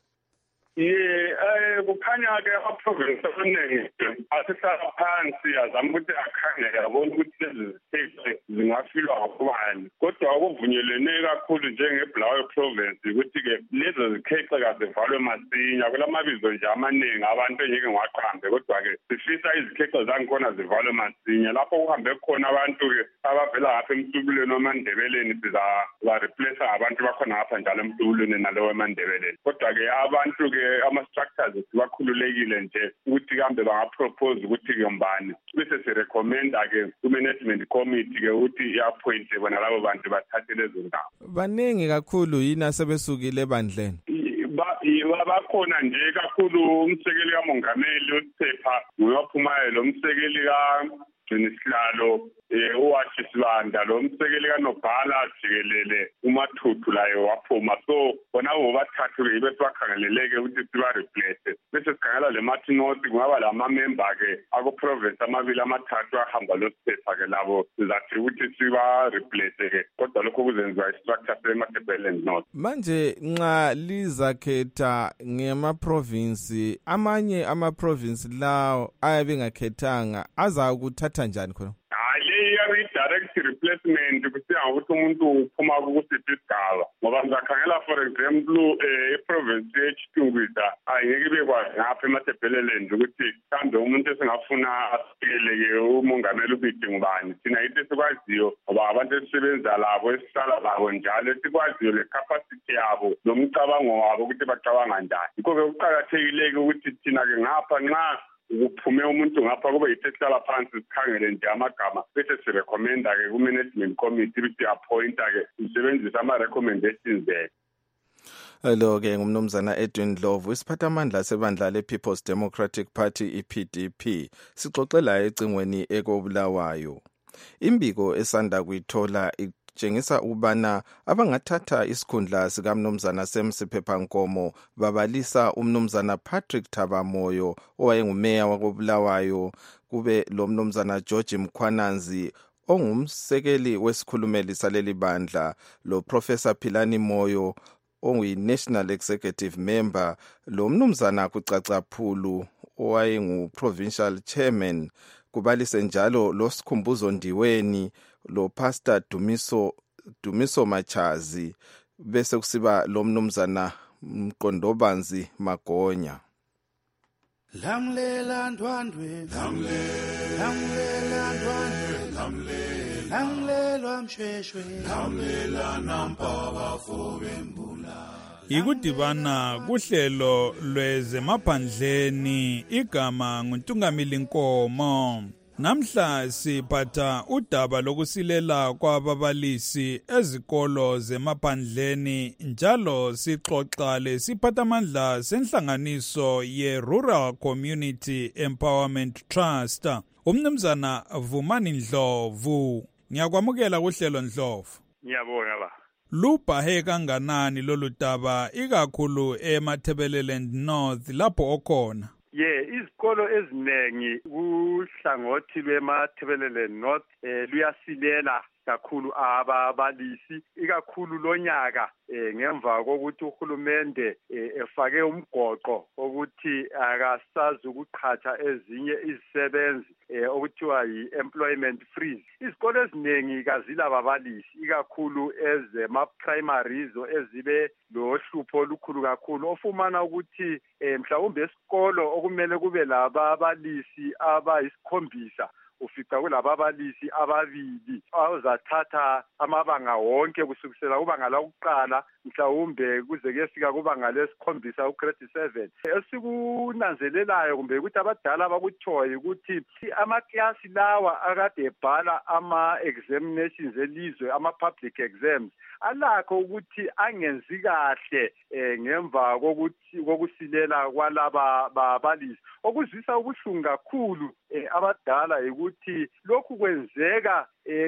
Kukhanya-ke ama-province amaningi asehlala phansi azama ukuthi akhangele yabona ukuthi lezi ziteksi zingafilwa ngokubani. Kodwa okuvunyelene kakhulu njengebulawayo province ukuthi-ke lezo zikhexe kazivalwe masinya. Kulamabizo nje amaningi abantu engeke ngiwaqambe, kodwa-ke sifisa izikhexe zangikhona zivalwe masinya. Lapho kuhambe khona abantu-ke abavela ngapha emhlubulweni wamandebeleni sizabareplace ngabantu bakhona ngapha njalo emhlubulweni nalowo emandebeleni. Kodwa-ke abantu-ke ama-structures bakhululekile nje ukuthi kambe bangapropose ukuthi-ke mbani bese sirecommenda-ke ku-management committee-ke ukuthi i-appointe bona labo bantu bathathe lezo ndawo. Baningi kakhulu yini asebesukile ebandleni? Bakhona nje kakhulu umsekeli kamongameli uSipha nguyophumayo, lo msekeli kamgcinisihlalo uwathi Sibanda, lo msekeli kaNobhala jikelele uMathuthu layo waphuma. So bona bobathathu-ke ibe sibakhangeleleke ukuthi siba-replace. Bese sikhangela le Martin North kungaba lama-member-ke ako-province amabili amathathu ahamba loSipha-ke labo sizathi ukuthi siba-replace-ke. Kodwa lokho kuzenziwa i-structure seMatabeleland North. Manje nxa lizakhetha ngema-province, amanye ama-province lawo ayabe engakhethanga azakuthatha njani khona? Direct replacement kusiya ukuthi umuntu uphuma kusiphi isigaba, ngoba ngizakhangela for example iprovince yeChitungwida ayingeke ibekwazi ngapha eMatabeleland ukuthi kambe umuntu esingafuna asikeleke umongameli ubidi ngubani. Thina into esikwaziyo ngoba abantu esisebenza labo esihlala labo njalo esikwaziyo le capacity yabo nomcabango wabo ukuthi bacabanga njani. Yikho-ke kuqakathekile-ke ukuthi thina-ke ngapha nxa kuphume umuntu ngapha kube yithi sihlala phansi sikhangele nje amagama bese sirecommenda-ke ku-management committee ukuthi appointa-ke isebenzisa ama-recommendations there. Lo-ke ngumnumzana Edwin Ndlovu, isiphathamandla sebandla le-People's Democratic Party i-PDP, sixoxela ecingweni ekobulawayo. Imbiko esanda kuyithola itshengisa ukubana abangathatha isikhundla sikamnumzana Semsiphephankomo babalisa umnumzana Patrick Thabamoyo owayengumeya wakobulawayo, kube lo mnumzana George Mkhwananzi ongumsekeli wesikhulumeli saleli bandla, lo Professor Philani Moyo onguyi-National Executive Member, lo mnumzana Kucacaphulu owayengu-Provincial Chairman, kubalise njalo lo Sikhumbuzo Ndiweni, lo Pastor Dumiso Machazi, bese kusiba lo mnumzana Mqondobanzi Magonya. Lamlela ndwandwe, lamlela ndwandwe, lamlelwa mshweshwe, lamlela nampaba fobembula. Ikudibana kuhlelo lwezemaphandleni, igama nguNtungamili Nkomo. Namhla siphatha udaba lokusilela kwababalisi ezikolo zemaphandleni, njalo sixoxa lesiphathamandla senhlanganiso ye-Rural Community Empowerment Trust, umnumzana Vumani Ndlovu. Ngiyakwamukela kuhlelo Ndlovu. Ngiyabonga ba. Lubhahe kanganani lolu daba ikakhulu eMatabeleland North lapho okhona? Izikolo eziningi kuhlangothi lweMatabeleland North luyasilela kakhulu ababalisi, ikakhulu lonyaka ngemva kokuthi uhulumende efake umgoqo ukuthi akasazi ukuqhatha ezinye izisebenzi okuthiwa yi-employment freeze. Izikolo eziningi kazila ababalisi, ikakhulu ezema-primaries ezibe lohlupho olukhulu kakhulu, ofumana ukuthi mhlawumbe esikolo okumele kube lababalisi abayisikhombisa ufica kulababalisi ababili azathatha amabanga wonke kusukisela kubanga lokuqala mhlawumbe kuze kuyefika kubanga lesikhombisa ugrade 7. Esikunanzelelayo kumbe ukuthi abadala bakuthoyi ukuthi amaklasi lawa akade ebhala ama-examinations elizwe, ama-public exams, alakho ukuthi angenzi kahle ngemva kokusilela kwalaba babalisi, okuzwisa ubuhlungu kakhulu abadala ukuthi lokhu kwenzeka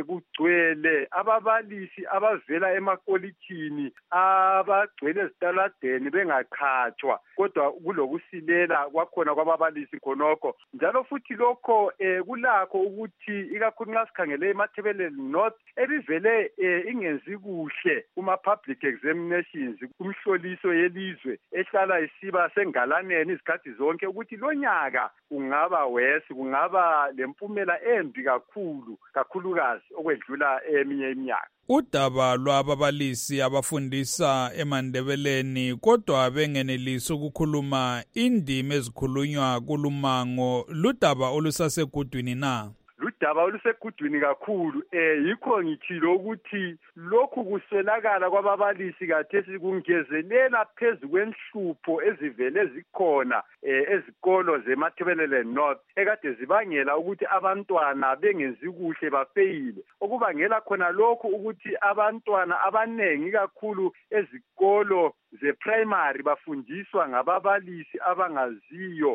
kugcwele ababalisi abavela emakolitshini abagcwele ezitaladeni bengaqhatshwa, kodwa kulokusilela kwakhona kwababalisi khonokho. Njalo futhi lokho kulakho ukuthi ikakhulu nxa sikhangele eMatabeleland North ebivele ingenzi kuhle kuma-public examinations, kumhloliso yelizwe ehlala isiba sengalaneni izikhathi zonke, ukuthi lonyaka kungaba wesi, kungaba lempumela embi kakhulukazi okwedlula eminye iminyaka. Udaba lwababalisi abafundisa eMandebeleni kodwa bengenelisi ukukhuluma indima ezikhulunywa kulumango, ludaba olusasegudwini na? Ludaba olusegudwini kakhulu. Yikho ngithilo ukuthi lokhu kuswelakala kwababalisi kathesi kungezelela phezu kwenhlupho ezivele zikhona ezikolo zeMatabeleland North ekade zibangela ukuthi abantwana bengenzi kuhle bafeyile, okubangela khona lokhu ukuthi abantwana abanengi kakhulu ezikolo ze-primary bafundiswa ngababalisi abangaziyo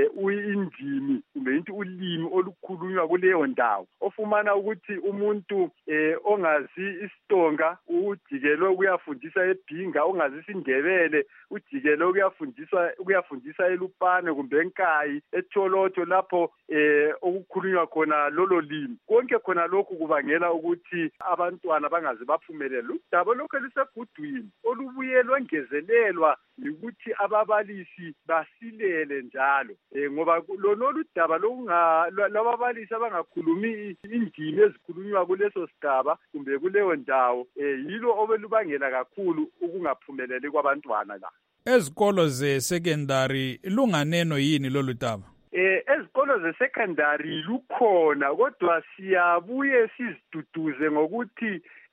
indimi kumbe ulimi olukhulunywa kuleyo ndawo, ofumana ukuthi umuntu ongazi isiTonga ujikelwe ukuyafundisa eBhinga, ongazi isiNdebele ujikelwe ukuyafundisa eLupane kumbe eNkayi, eTholotho lapho okukhulunywa khona lolo limi. Konke khona lokhu kubangela ukuthi abantwana bangaze baphumelele. Udaba lokho lusegudwini olubuye lwengezelelwa ukuthi ababalisi basilele njalo, ngoba lolu daba lwababalisi abangakhulumi indimi ezikhulunywa kuleso sigaba kumbe kuleyo ndawo yilo obelubangela kakhulu ukungaphumeleli kwabantwana la. Ezikolo ze-secondary lunganeno yini lolu daba? Ezikolo ze-secondary lukhona, kodwa siyabuye siziduduze ngokuthi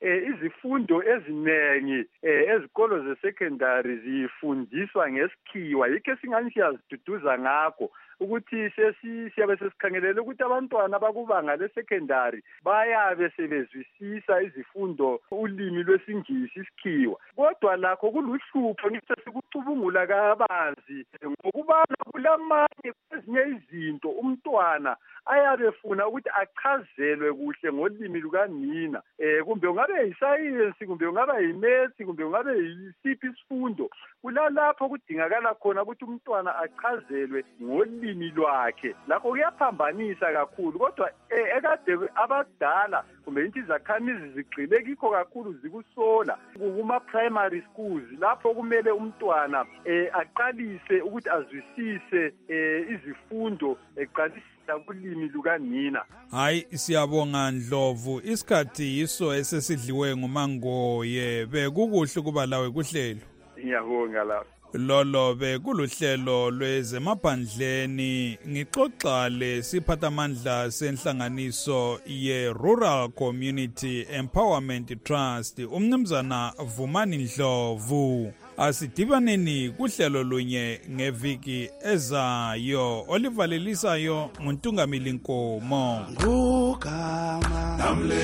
izifundo eziningi ezikolo ze-secondary zifundiswa ngesikhiwa, yikho esingani siyaziduduza ngakho ukuthi siyabe sesikhangelele ukuthi abantwana bakubanga le-secondary bayabe sebezwisisa izifundo ulimi lwesingisi isikhiwa, kodwa lakho kuluhlupho ngithi sikucubungula kabanzi ngokubana kulamanye kwezinye izinto umntwana ayabe efuna ukuthi achazelwe kuhle ngolimi lukanina, kumbe ungabe yisayensi, kumbe ungaba yimaths, kumbe ungabe yisiphi isifundo, kulalapho kudingakala khona ukuthi umntwana achazelwe ngolimi lwakhe. Lakho kuyaphambanisa kakhulu, kodwa ekade abadala kumbe inthi izakhamizi zigxile kikho kakhulu zikusola kuma-primary schools lapho kumele umntwana aqalise ukuthi azwisise izifundo eqalise kulimi lukanina. Hayi siyabonga Ndlovu, isikhathi yiso esesidliwe nguMangoye, bekukuhle kuba lawe kuhlelo. Ngiyabonga lapho. Lolo bekuluhlelo lwezemaphandleni, ngixoxa lesiphathamandla senhlanganiso ye-Rural Community Empowerment Trust, umnumzana Vumani Ndlovu. Asidibaneni kuhlelo lunye ngeviki ezayo, olivalelisayo nguNtungamili Nkomo. Ngugama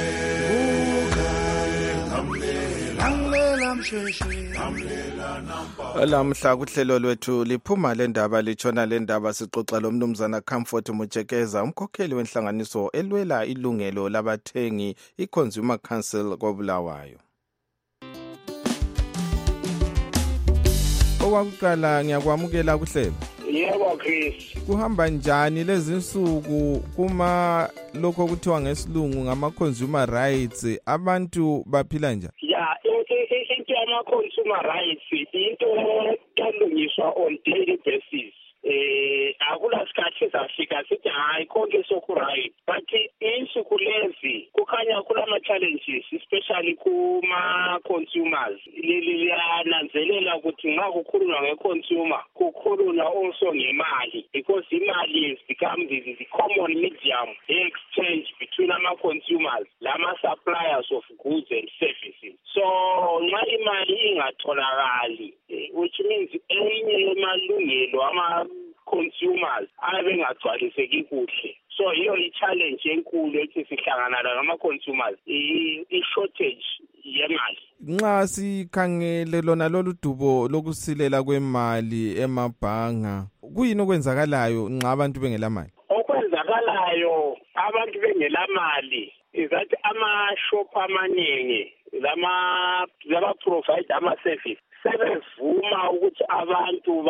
Lamhla kuhlelo lwethu liphuma lendaba litshona lendaba sixoxa lomnumzana Comfort Mujekeza, umkhokheli wenhlanganiso elwela ilungelo labathengi iConsumer Council koBulawayo. Okwakuqala ngiyakwamukela kuhlelo. Yebo Chris. Kuhamba njani lezi insuku kuma lokho kuthiwa ngesilungu ngama-consumer rights, abantu baphila njani? Ya, into yama-consumer rights into elungiswa on daily basis. Akula sikhathi safika sithi hayi konke soku-right, but insuku lezi kukhanya kulama-challenges especially kuma-consumers. Liyananzelela ukuthi nxa kukhulunywa nge-consumer kukhulunywa also ngemali, because imali has become the common medium exchange between ama-consumers lama-suppliers of goods and services. So nxa imali ingatholakali, which means enye yemalungelo ama-consumers abengagcwaliseki kuhle. So hiyo i-challenge enkulu ethi sihlangana ngama-consumers, i-shortage yemali. Nxa sikhangele lona lolu dubo lokusilela kwemali emabhanga, kuyini okwenzakalayo nxa abantu bengela mali? Okwenzakalayo abantu bengela mali is that ama-shop amaningi lama-provide ama-service sebevuma ukuthi abantu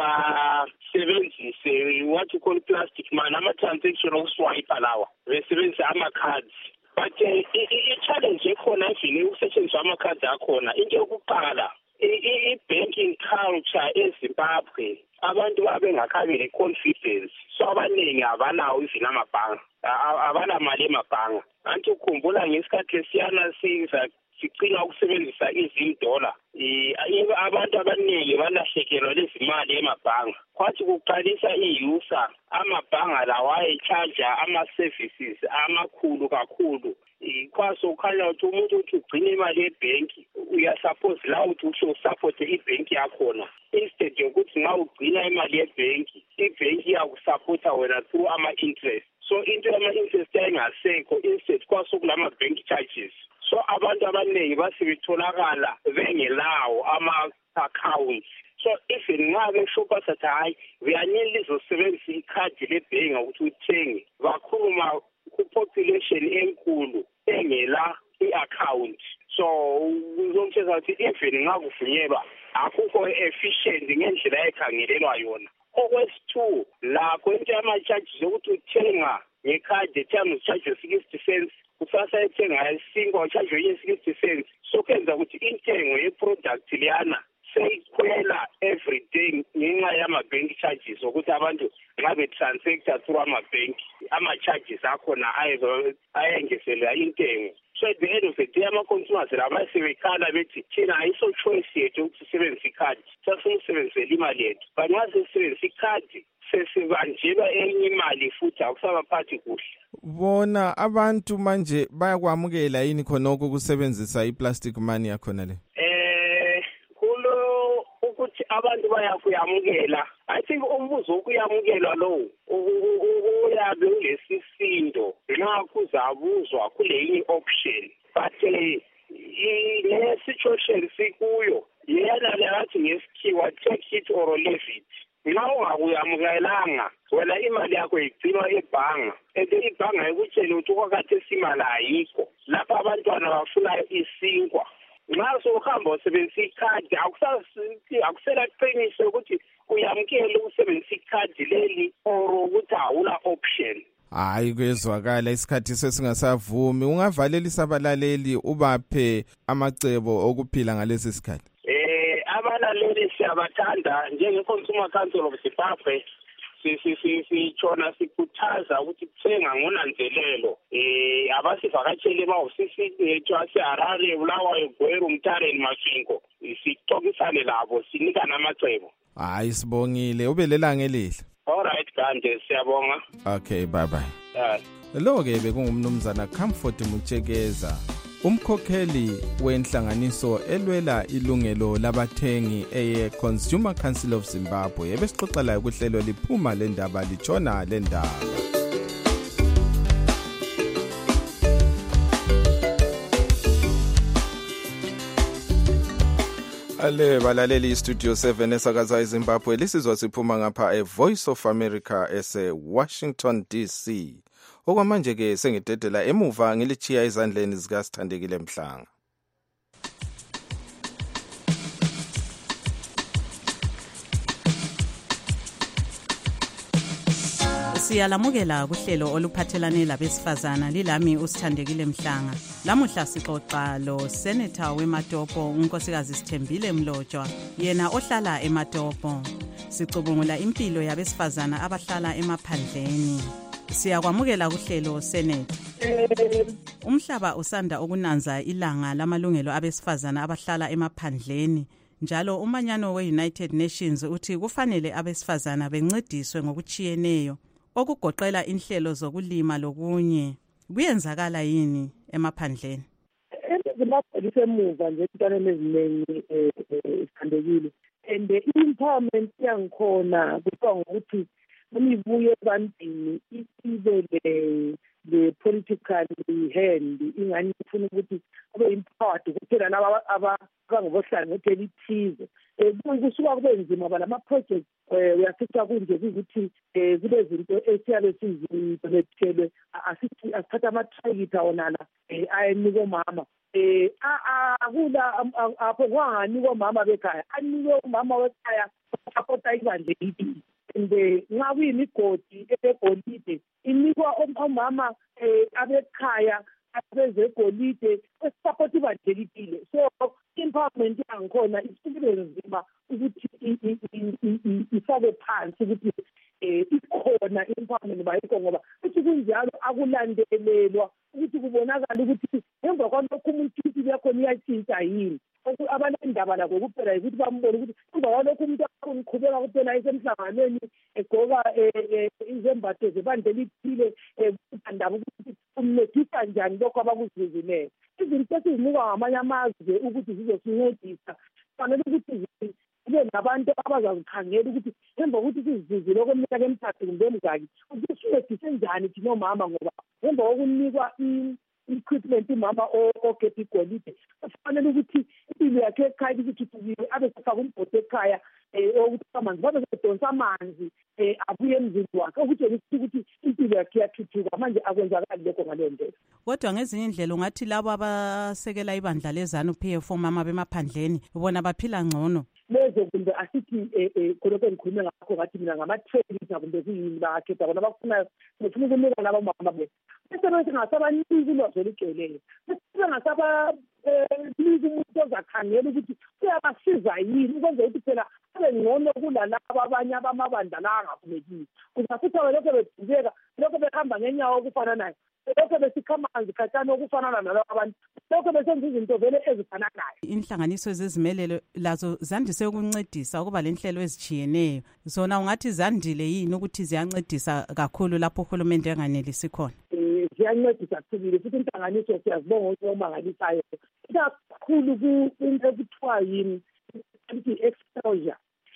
basebenzise what you call plastic money, ama-transaction okuswipe lawa, besebenzise ama-cards. But i-challenge ekhona endlini ukusetshenziswa ama-cards akhona, into yokuqala i-banking culture eZimbabwe abantu babengakabi le-confidence, so abaningi abanawo even amabhanga, abanamali emabhanga. Anti ukhumbula ngesikhathi lesiyana sicina ukusebenzisa $1, abantu abaningi balahlekelwa lezimali emabhanga. Kwathi kuqalisa i-user, amabhanga lawa ayecharja ama-services amakhulu kakhulu. Kwaso ukhanya ukuthi umuntu uthi ugcine imali ebhenki, uyasuppose la ukuthi usho support ibhenki yakhona, instead yokuthi nxa ugcina imali ebhenki, ibhenki iyakusupporta wena through ama-interest. So into yama-interest ayingasekho, instead kwaso kulama-bank charges. So abantu abaningi basebetholakala bengelawo ama-accounts. So even nxa beshopa sathi hayi uyanele izosebenzisa ikhadi lebhenki ukuthi uthenge, bakhuluma ku-population enkulu engela i-account. So uzomtshela ukuthi even nxa kuvunyelwa akukho efficient ngendlela ekhangelelwa yona. Okwesi-2, lakho into yama-charges yokuthi uthenga ngekhadi etime ucharge 60 cents, kusasa ethenga isingo ucharge 60 cents. So kwenza ukuthi intengo ye-product liyana seyikhwela every day ngenxa yama-bank charges ukuthi abantu nxa be-transacta through ama-bank, ama-charges akhona ayengezelela intengo. So at the end of the day ama-consumers laba sebekhala bethi thina ayiso choice yethu ukuthi sisebenzise ikhadi, sasisebenzisela imali yethu. But nxa sisebenzisa ikhadi sesibanjelwa enye imali futhi akusabaphathi kuhle. bona abantu manje bayakwamukela yini khonoko ukusebenzisa i-plastic money yakhona le? Ukuthi abantu bayakuyamukela. I think umbuzo ukuyamukela lo uyabe ulesisindo nxa kuzabuzwa kule option. But le situation sikuyo yena leyathi ngesikhiwa take it or leave it. Nxa ungakuyamukelanga wena imali yakho igcinwa ebhanga ibhanga ikutshela ukuthi kwakade simali ayikho lapha abantwana bafuna isinkwa. Nxa sohamba usebenzisa ikhadi akusela qiniso ukuthi uyamukele ukusebenzisa ikhadi leli or ukuthi awula option. Hayi kwezwakala isikhathi sesingasavumi. Ungavalelisa abalaleli ubaphe amacebo okuphila ngalesi sikhathi. Abalaleli siyabathanda njenge-Consumer Council of Zimbabwe sitshona sikhuthaza ukuthi kuthenga ngonanzelelo. Abasivakatshele emahhofisini ethu aseHarare, Bulawayo, Gweru, Mtare Mafingo. Sixoxisane labo sinika namacebo. Hayi sibongile ube lelanga elihle. Alright kanje siyabonga. Okay bye bye. Lo ke bekungumnumzana Comfort Mutshekeza, umkhokheli wenhlanganiso elwela ilungelo labathengi eye-Consumer Council of Zimbabwe. Ebesixoxela ukuhlelo liphuma lendaba litshona lendaba. Ale balaleli Studio 7 esakaza eZimbabwe lisizwa siphuma ngapha eVoice of America ese-Washington DC. Okwamanje ke sengidedela emuva ngilichiya ezandleni zikaSithandekile Mhlanga. Siyalamukela kuhlelo oluphathelane labesifazana lilami uSithandekile Mhlanga. Lamuhla sixoxa lo Senator weMatopo uNkosikazi Sithembile Mlotshwa, yena ohlala eMatopo. Sicubungula impilo yabesifazana abahlala emaphandleni. Siyakwamukela kuhlelo Senate. Umhlaba usanda ukunanza ilanga lamalungelo abesifazana abahlala emaphandleni. Njalo umanyano we-United Nations uthi kufanele abesifazana bencediswe ngokuchiyeneyo okugoqela inhlelo zokulima lokunye. Kuyenzakala yini emaphandleni? Zimbabwe lisemuva nje entwaneni eziningi Sithandekile. And i-empowerment yangikhona kuthiwa ngokuthi umibuye ebantwini ibe the political hand ingani ifuna ukuthi abe empowered kuphela laba abangobohlangothi elithize. Kusuka kube nzima balama-project uyafica kunje ukuthi kube zinto esiyabe sizibonethelwe asithatha ama-tractor onala ayenikwa omama. Akula apho kwanganikwa omama bekhaya anikwe umama wekhaya sapota ibandla elithile. And nxa kuyimigodi egolide inikwa omama abekhaya abezegolide esapota ibandla elithile. So empowerment yangikhona isikile nzima ukuthi ifake phansi ukuthi ikhona empowerment bayikho ngoba ukuthi kunjalo akulandelelwa ukuthi kubonakala ukuthi emva kwalokho umuntu impilo yakhona iyatshintsha yini. Abanendaba lakho kuphela ukuthi bambone ukuthi emva kwalokho umuntu uqhubeka kuphela esemhlanganweni egqoka izembatho zebandla elithile ndaba ukuthi umncedisa njani lokho abakuzizileyo. Izinto esizinikwa ngamanye amazwe ukuthi zizosincedisa kufanele ukuthi kube nabantu abazazikhangela ukuthi emva kokuthi sizizile okweminyaka emithathu kumbe emingaki ukuthi sincedise njani thina omama ngoba emva kokunikwa equipment umama ogeda igolide kufanele ukuthi impilo yakhe ekhaya ithuthukile abe sefaka umbhodi ekhaya okuthi amanzi babe sedonsa amanzi abuye emzini wakhe okutshela ukuthi impilo yakhe iyathuthuka manje akwenzakali lokho ngaleyo ndlela. Kodwa ngezinye indlela ungathi labo abasekela ibandla leZANU-PF omama bemaphandleni bona baphila ngcono. Lezo kumbe asithi khonokho engikhulume ngakho ngathi mina ngama-traitor kumbe kuyini bakhetha bona bakufunayo befuna ukunika labo mama bethu. Bese bengasabaniki ulwazi olugcweleyo. Bese bengasabaniki umuntu ozakhangela ukuthi kuyabasiza yini ukwenza ukuthi phela abe ngcono kulalabo abanye abamabandla la angafunekile. Kuzafuthi lokho bedubeka lokho behamba ngenyawo okufana nayo. Lokho besikhamanzi khatshana okufanana nalabo abantu lokho besenza izinto vele ezifananayo. Inhlanganiso zezimelelo lazo zandise ukuncedisa ukuba lenhlelo ezichiyeneyo. Zona ungathi zandile yini ukuthi ziyancedisa kakhulu lapho uhulumende enganelisi khona? ziyancedisa sibili futhi inhlanganiso siyazibonga ukuthi omangalisayo kakhulu kwinto ekuthiwa yini exposure.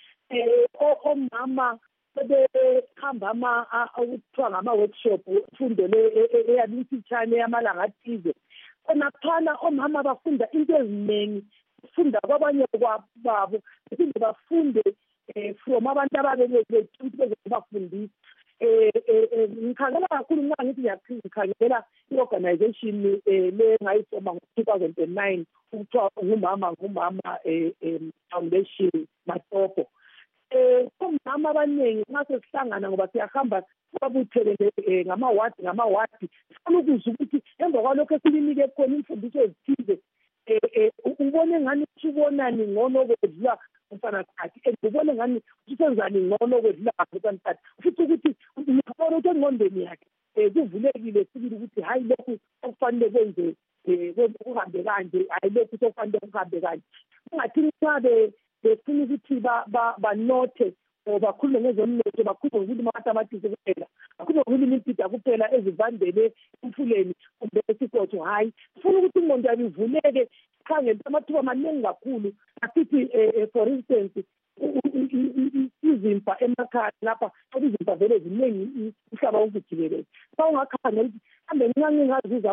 Omama sebehamba okuthiwa ngama-workshop ufundele eyabimfitshane yamalanga athize. Khonaphana omama bafunda into eziningi, bafunda kwabanye babo, bephinde bafunde from abantu ababelethile bezobafundisa. Ngikhangela kakhulu nxa ngithi ngikhangela i-organization le ngayisoma ngo-2009 ukuthiwa ngumama foundation Matopo. Omama abaningi nxa sesihlangana ngoba siyahamba babuthelele ngamawadi sifuna ukuzwa ukuthi emva kwalokho esilinike khona imfundiso ezithize ubone ngani usubonani ngcono kwedlula umfana khathi ubone ngani usenzani ngcono kwedlula umfana khathi futhi ukuthi ngibona ukuthi engqondweni yakhe kuvulekile sibili ukuthi hayi lokhu okufanele kwenze kuhambe kanje, hayi lokhu sokufanele kuhambe kanje. Ungathi nxa befuna ukuthi banothe or bakhulume ngezomnotho, bakhulume ngokulima amatamatisi kuphela, bakhulume ngokulima impida kuphela ezivandele emfuleni kumbe esikotho, hayi sifuna ukuthi ingqondo yabo ivuleke, sikhangele amathuba maningi kakhulu. Asithi for instance izimpa emakhaya lapha izimpa vele ziningi umhlaba wonke jikelele. Xa ungakhangela ukuthi kambe ngingazuza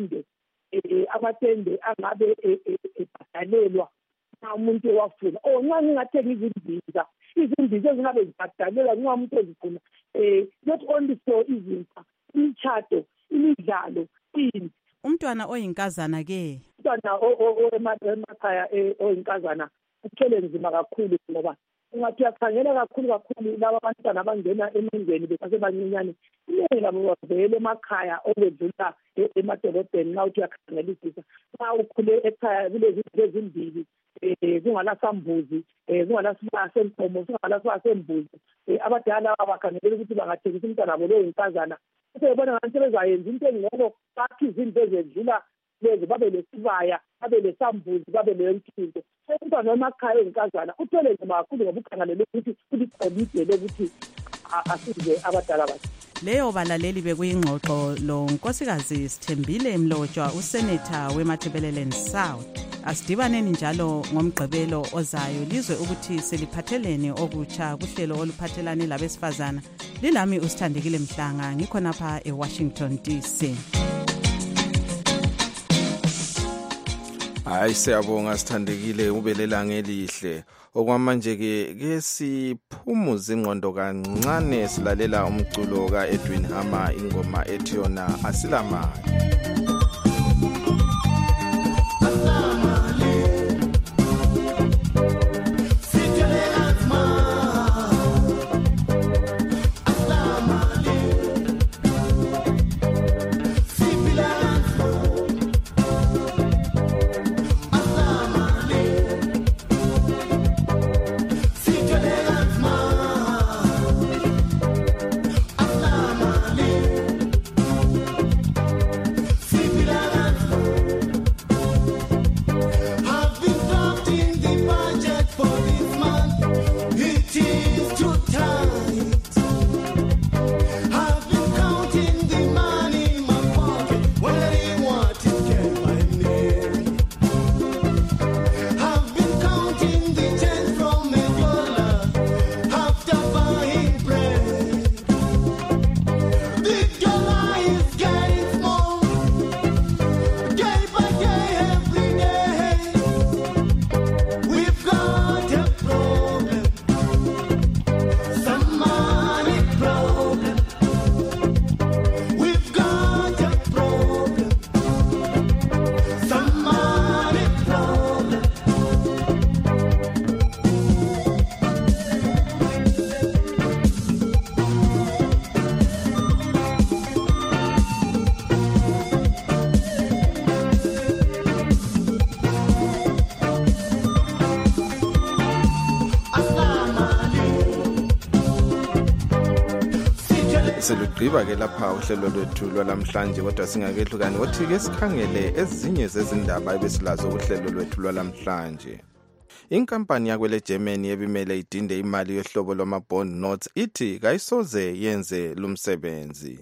amatende angabe ebhadalelwa umuntu owafuna nxa ngingathenga izimbiza ezingabe zibhadalelwa nxa umuntu ezigcina not only for izimpa, imitshato, imidlalo, ini. Umntwana oyinkazana ke emakhaya oyinkazana uthwele nzima kakhulu ngoba ungathi uyakhangela kakhulu laba abantwana abangena emingeni besasebancinyane iningi labo bavele emakhaya okwedlula emadolobheni. Nxa uthi uyakhangelisisa nxa ukhule ekhaya kulezinto ezimbili, kungalasambuzi, kungalasibaya senkomo, kungalasibaya sembuzi, abadala bakhangelela ukuthi bangathengisa umntwana wabo lowo yinkazana sebebona ngani sebezayenza into engcono, bakhe izinto ezedlula lezo, babe lesibaya, babe lesambuzi, babe leyonkinto. Umntwana wemakhaya oyinkazana uthwele nzima kakhulu ngoba ukhangelele ukuthi uliqolide lokuthi asize abadala bakhe. Leyo balaleli bekuyingxoxo lo Nkosikazi Sithembile Mlotshwa, useneta weMatabeleland South. Asidibaneni njalo ngomgqibelo ozayo lizwe ukuthi seliphathelene okutsha kuhlelo oluphathelane labesifazana. Lilami uSithandekile Mhlanga, ngikhonapha eWashington DC. Hayi siyabonga Sithandekile, ubelelanga elihle. Okwamanje ke siphumuza ingqondo kancane silalela umculo kaEdwin Hama, ingoma ethi yona Asilamali. Selugqiba ke lapha uhlelo lwethu lwalamhlanje, kodwa singakehlukani wothi ke sikhangele ezinye zezindaba ebesilazo uhlelo lwethu lwalamhlanje. Inkampani yakwele Germany ebimele idinde imali yohlobo lwama bond notes ithi kayisoze yenze lumsebenzi.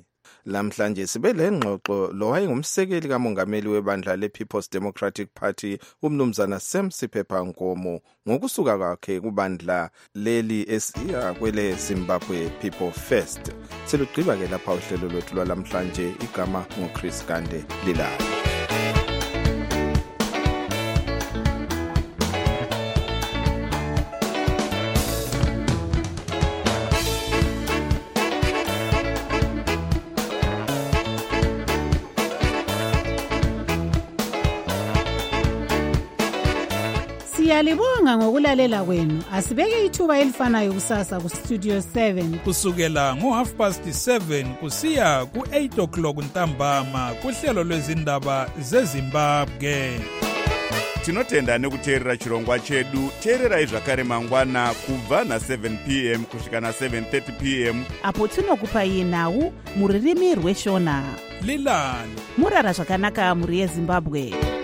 Lamhlanje sibe lengxoxo lo wayengumsekeli kamongameli webandla le-People's Democratic Party umnumzana Sam Sipepha Nkomo ngokusuka kwakhe kubandla leli esiya kwele Zimbabwe People First. Selugqiba ke lapha uhlelo lwethu lwalamhlanje. Igama ngoChris Kande Lilala. Siyalibonga ngokulalela kwenu. Asibeke ithuba elifanayo kusasa ku Studio 7 kusukela ngo7:30 kusiya ku8 o'clock ntambama kuhlelo lwezindaba zeZimbabwe. Tinotenda nekuteerera chirongwa chedu. Teererai zvakare mangwana kubva na7 p.m. kusvika na7:30 p.m. apo tinokupai nhau muririmi rweshona. Lilani murara zvakanaka muri yeZimbabwe.